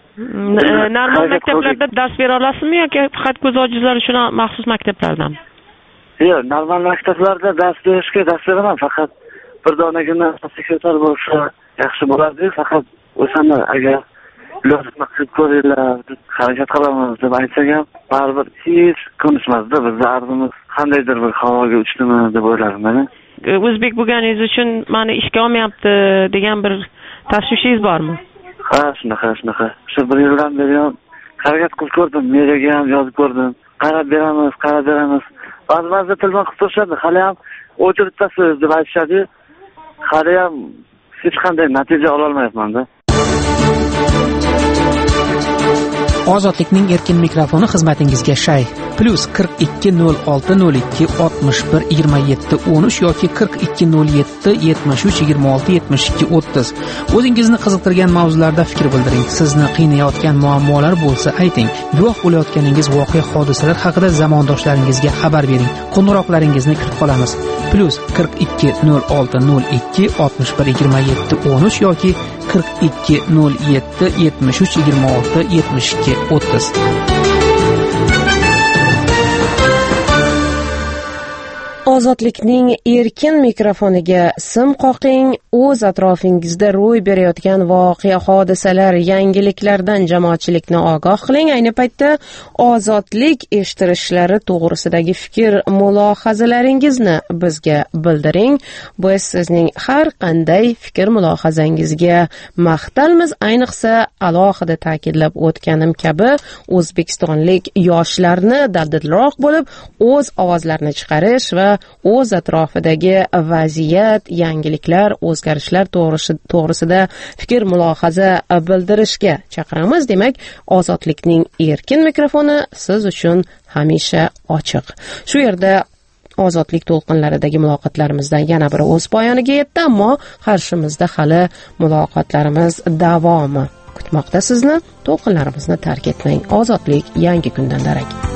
Normal maktablarda dars bera olasizmi yoki faqat ko'z ojizlar uchun maxsus maktablardanmi? Yo'q, normal maktablarda dars berishga dars beraman, faqat bir donagina sekretar bo'lsa yaxshi bo'lardi. Faqat o'shani agar ilojini qilib ko'ringlar, harakat qilamiz deb aytsak ham, baribir hech ko'nishmasdi. Bizning arzimiz qandaydir bir havoga uchdimi deb o'yladim men. O'zbek bo'lganingiz uchun meni ishga olmayapti degan bir tashvishingiz bormi? Ha, shunaqa, shunaqa. Shu bir yildan beri ham harakat qilib ko'rdim, meriyaga ham yozib ko'rdim. Qarab beramiz, qarab beramiz. Ba'zi-ba'zi tilma qilib turishadi, hali ham o'chiritasiz deb aytishadi. haliyam hech qanday natija ololmayapman-da. Ozodlikning erkin mikrofoni xizmatingizga shay plus qirq ikki nol olti nol ikki oltmish bir yigirma yetti o'n uch yoki qirq ikki nol yetti yetmish uch yigirma olti yetmish ikki o'ttiz. O'zingizni qiziqtirgan mavzularda fikr bildiring. Sizni qiynayotgan muammolar bo'lsa ayting. Guvoh bo'layotganingiz voqea hodisalar haqida zamondoshlaringizga xabar bering. Qo'ng'iroqlaringizni kutib qolamiz. Plus qirq ikki nol olti nol ikki oltmish bir yigirma yetti o'n uch yoki qirq ikki nol yetti yetmish uch yigirma olti yetmish ikki o'ttiz. Ozodlikning erkin mikrofoniga sim qoqing. O'z atrofingizda ro'y berayotgan voqea hodisalar, yangiliklardan jamoatchilikni ogoh qiling. Ayni paytda ozodlik eshittirishlari to'g'risidagi fikr mulohazalaringizni bizga bildiring. Biz sizning har qanday fikr mulohazangizga maqtalmiz. Ayniqsa alohida ta'kidlab o'tganim kabi o'zbekistonlik yoshlarni daldilroq bo'lib o'z ovozlarini chiqarish va o'z atrofidagi vaziyat, yangiliklar, o'zgarishlar to'g'risida fikr mulohaza bildirishga chaqiramiz. Demak, ozodlikning erkin mikrofoni siz uchun hamisha ochiq. Shu yerda ozodlik to'lqinlaridagi muloqotlarimizdan yana biri o'z poyoniga yetdi, ammo qarshimizda hali muloqotlarimiz davomi kutmoqda sizni. To'lqinlarimizni tark etmang. Ozodlik yangi kundan darak.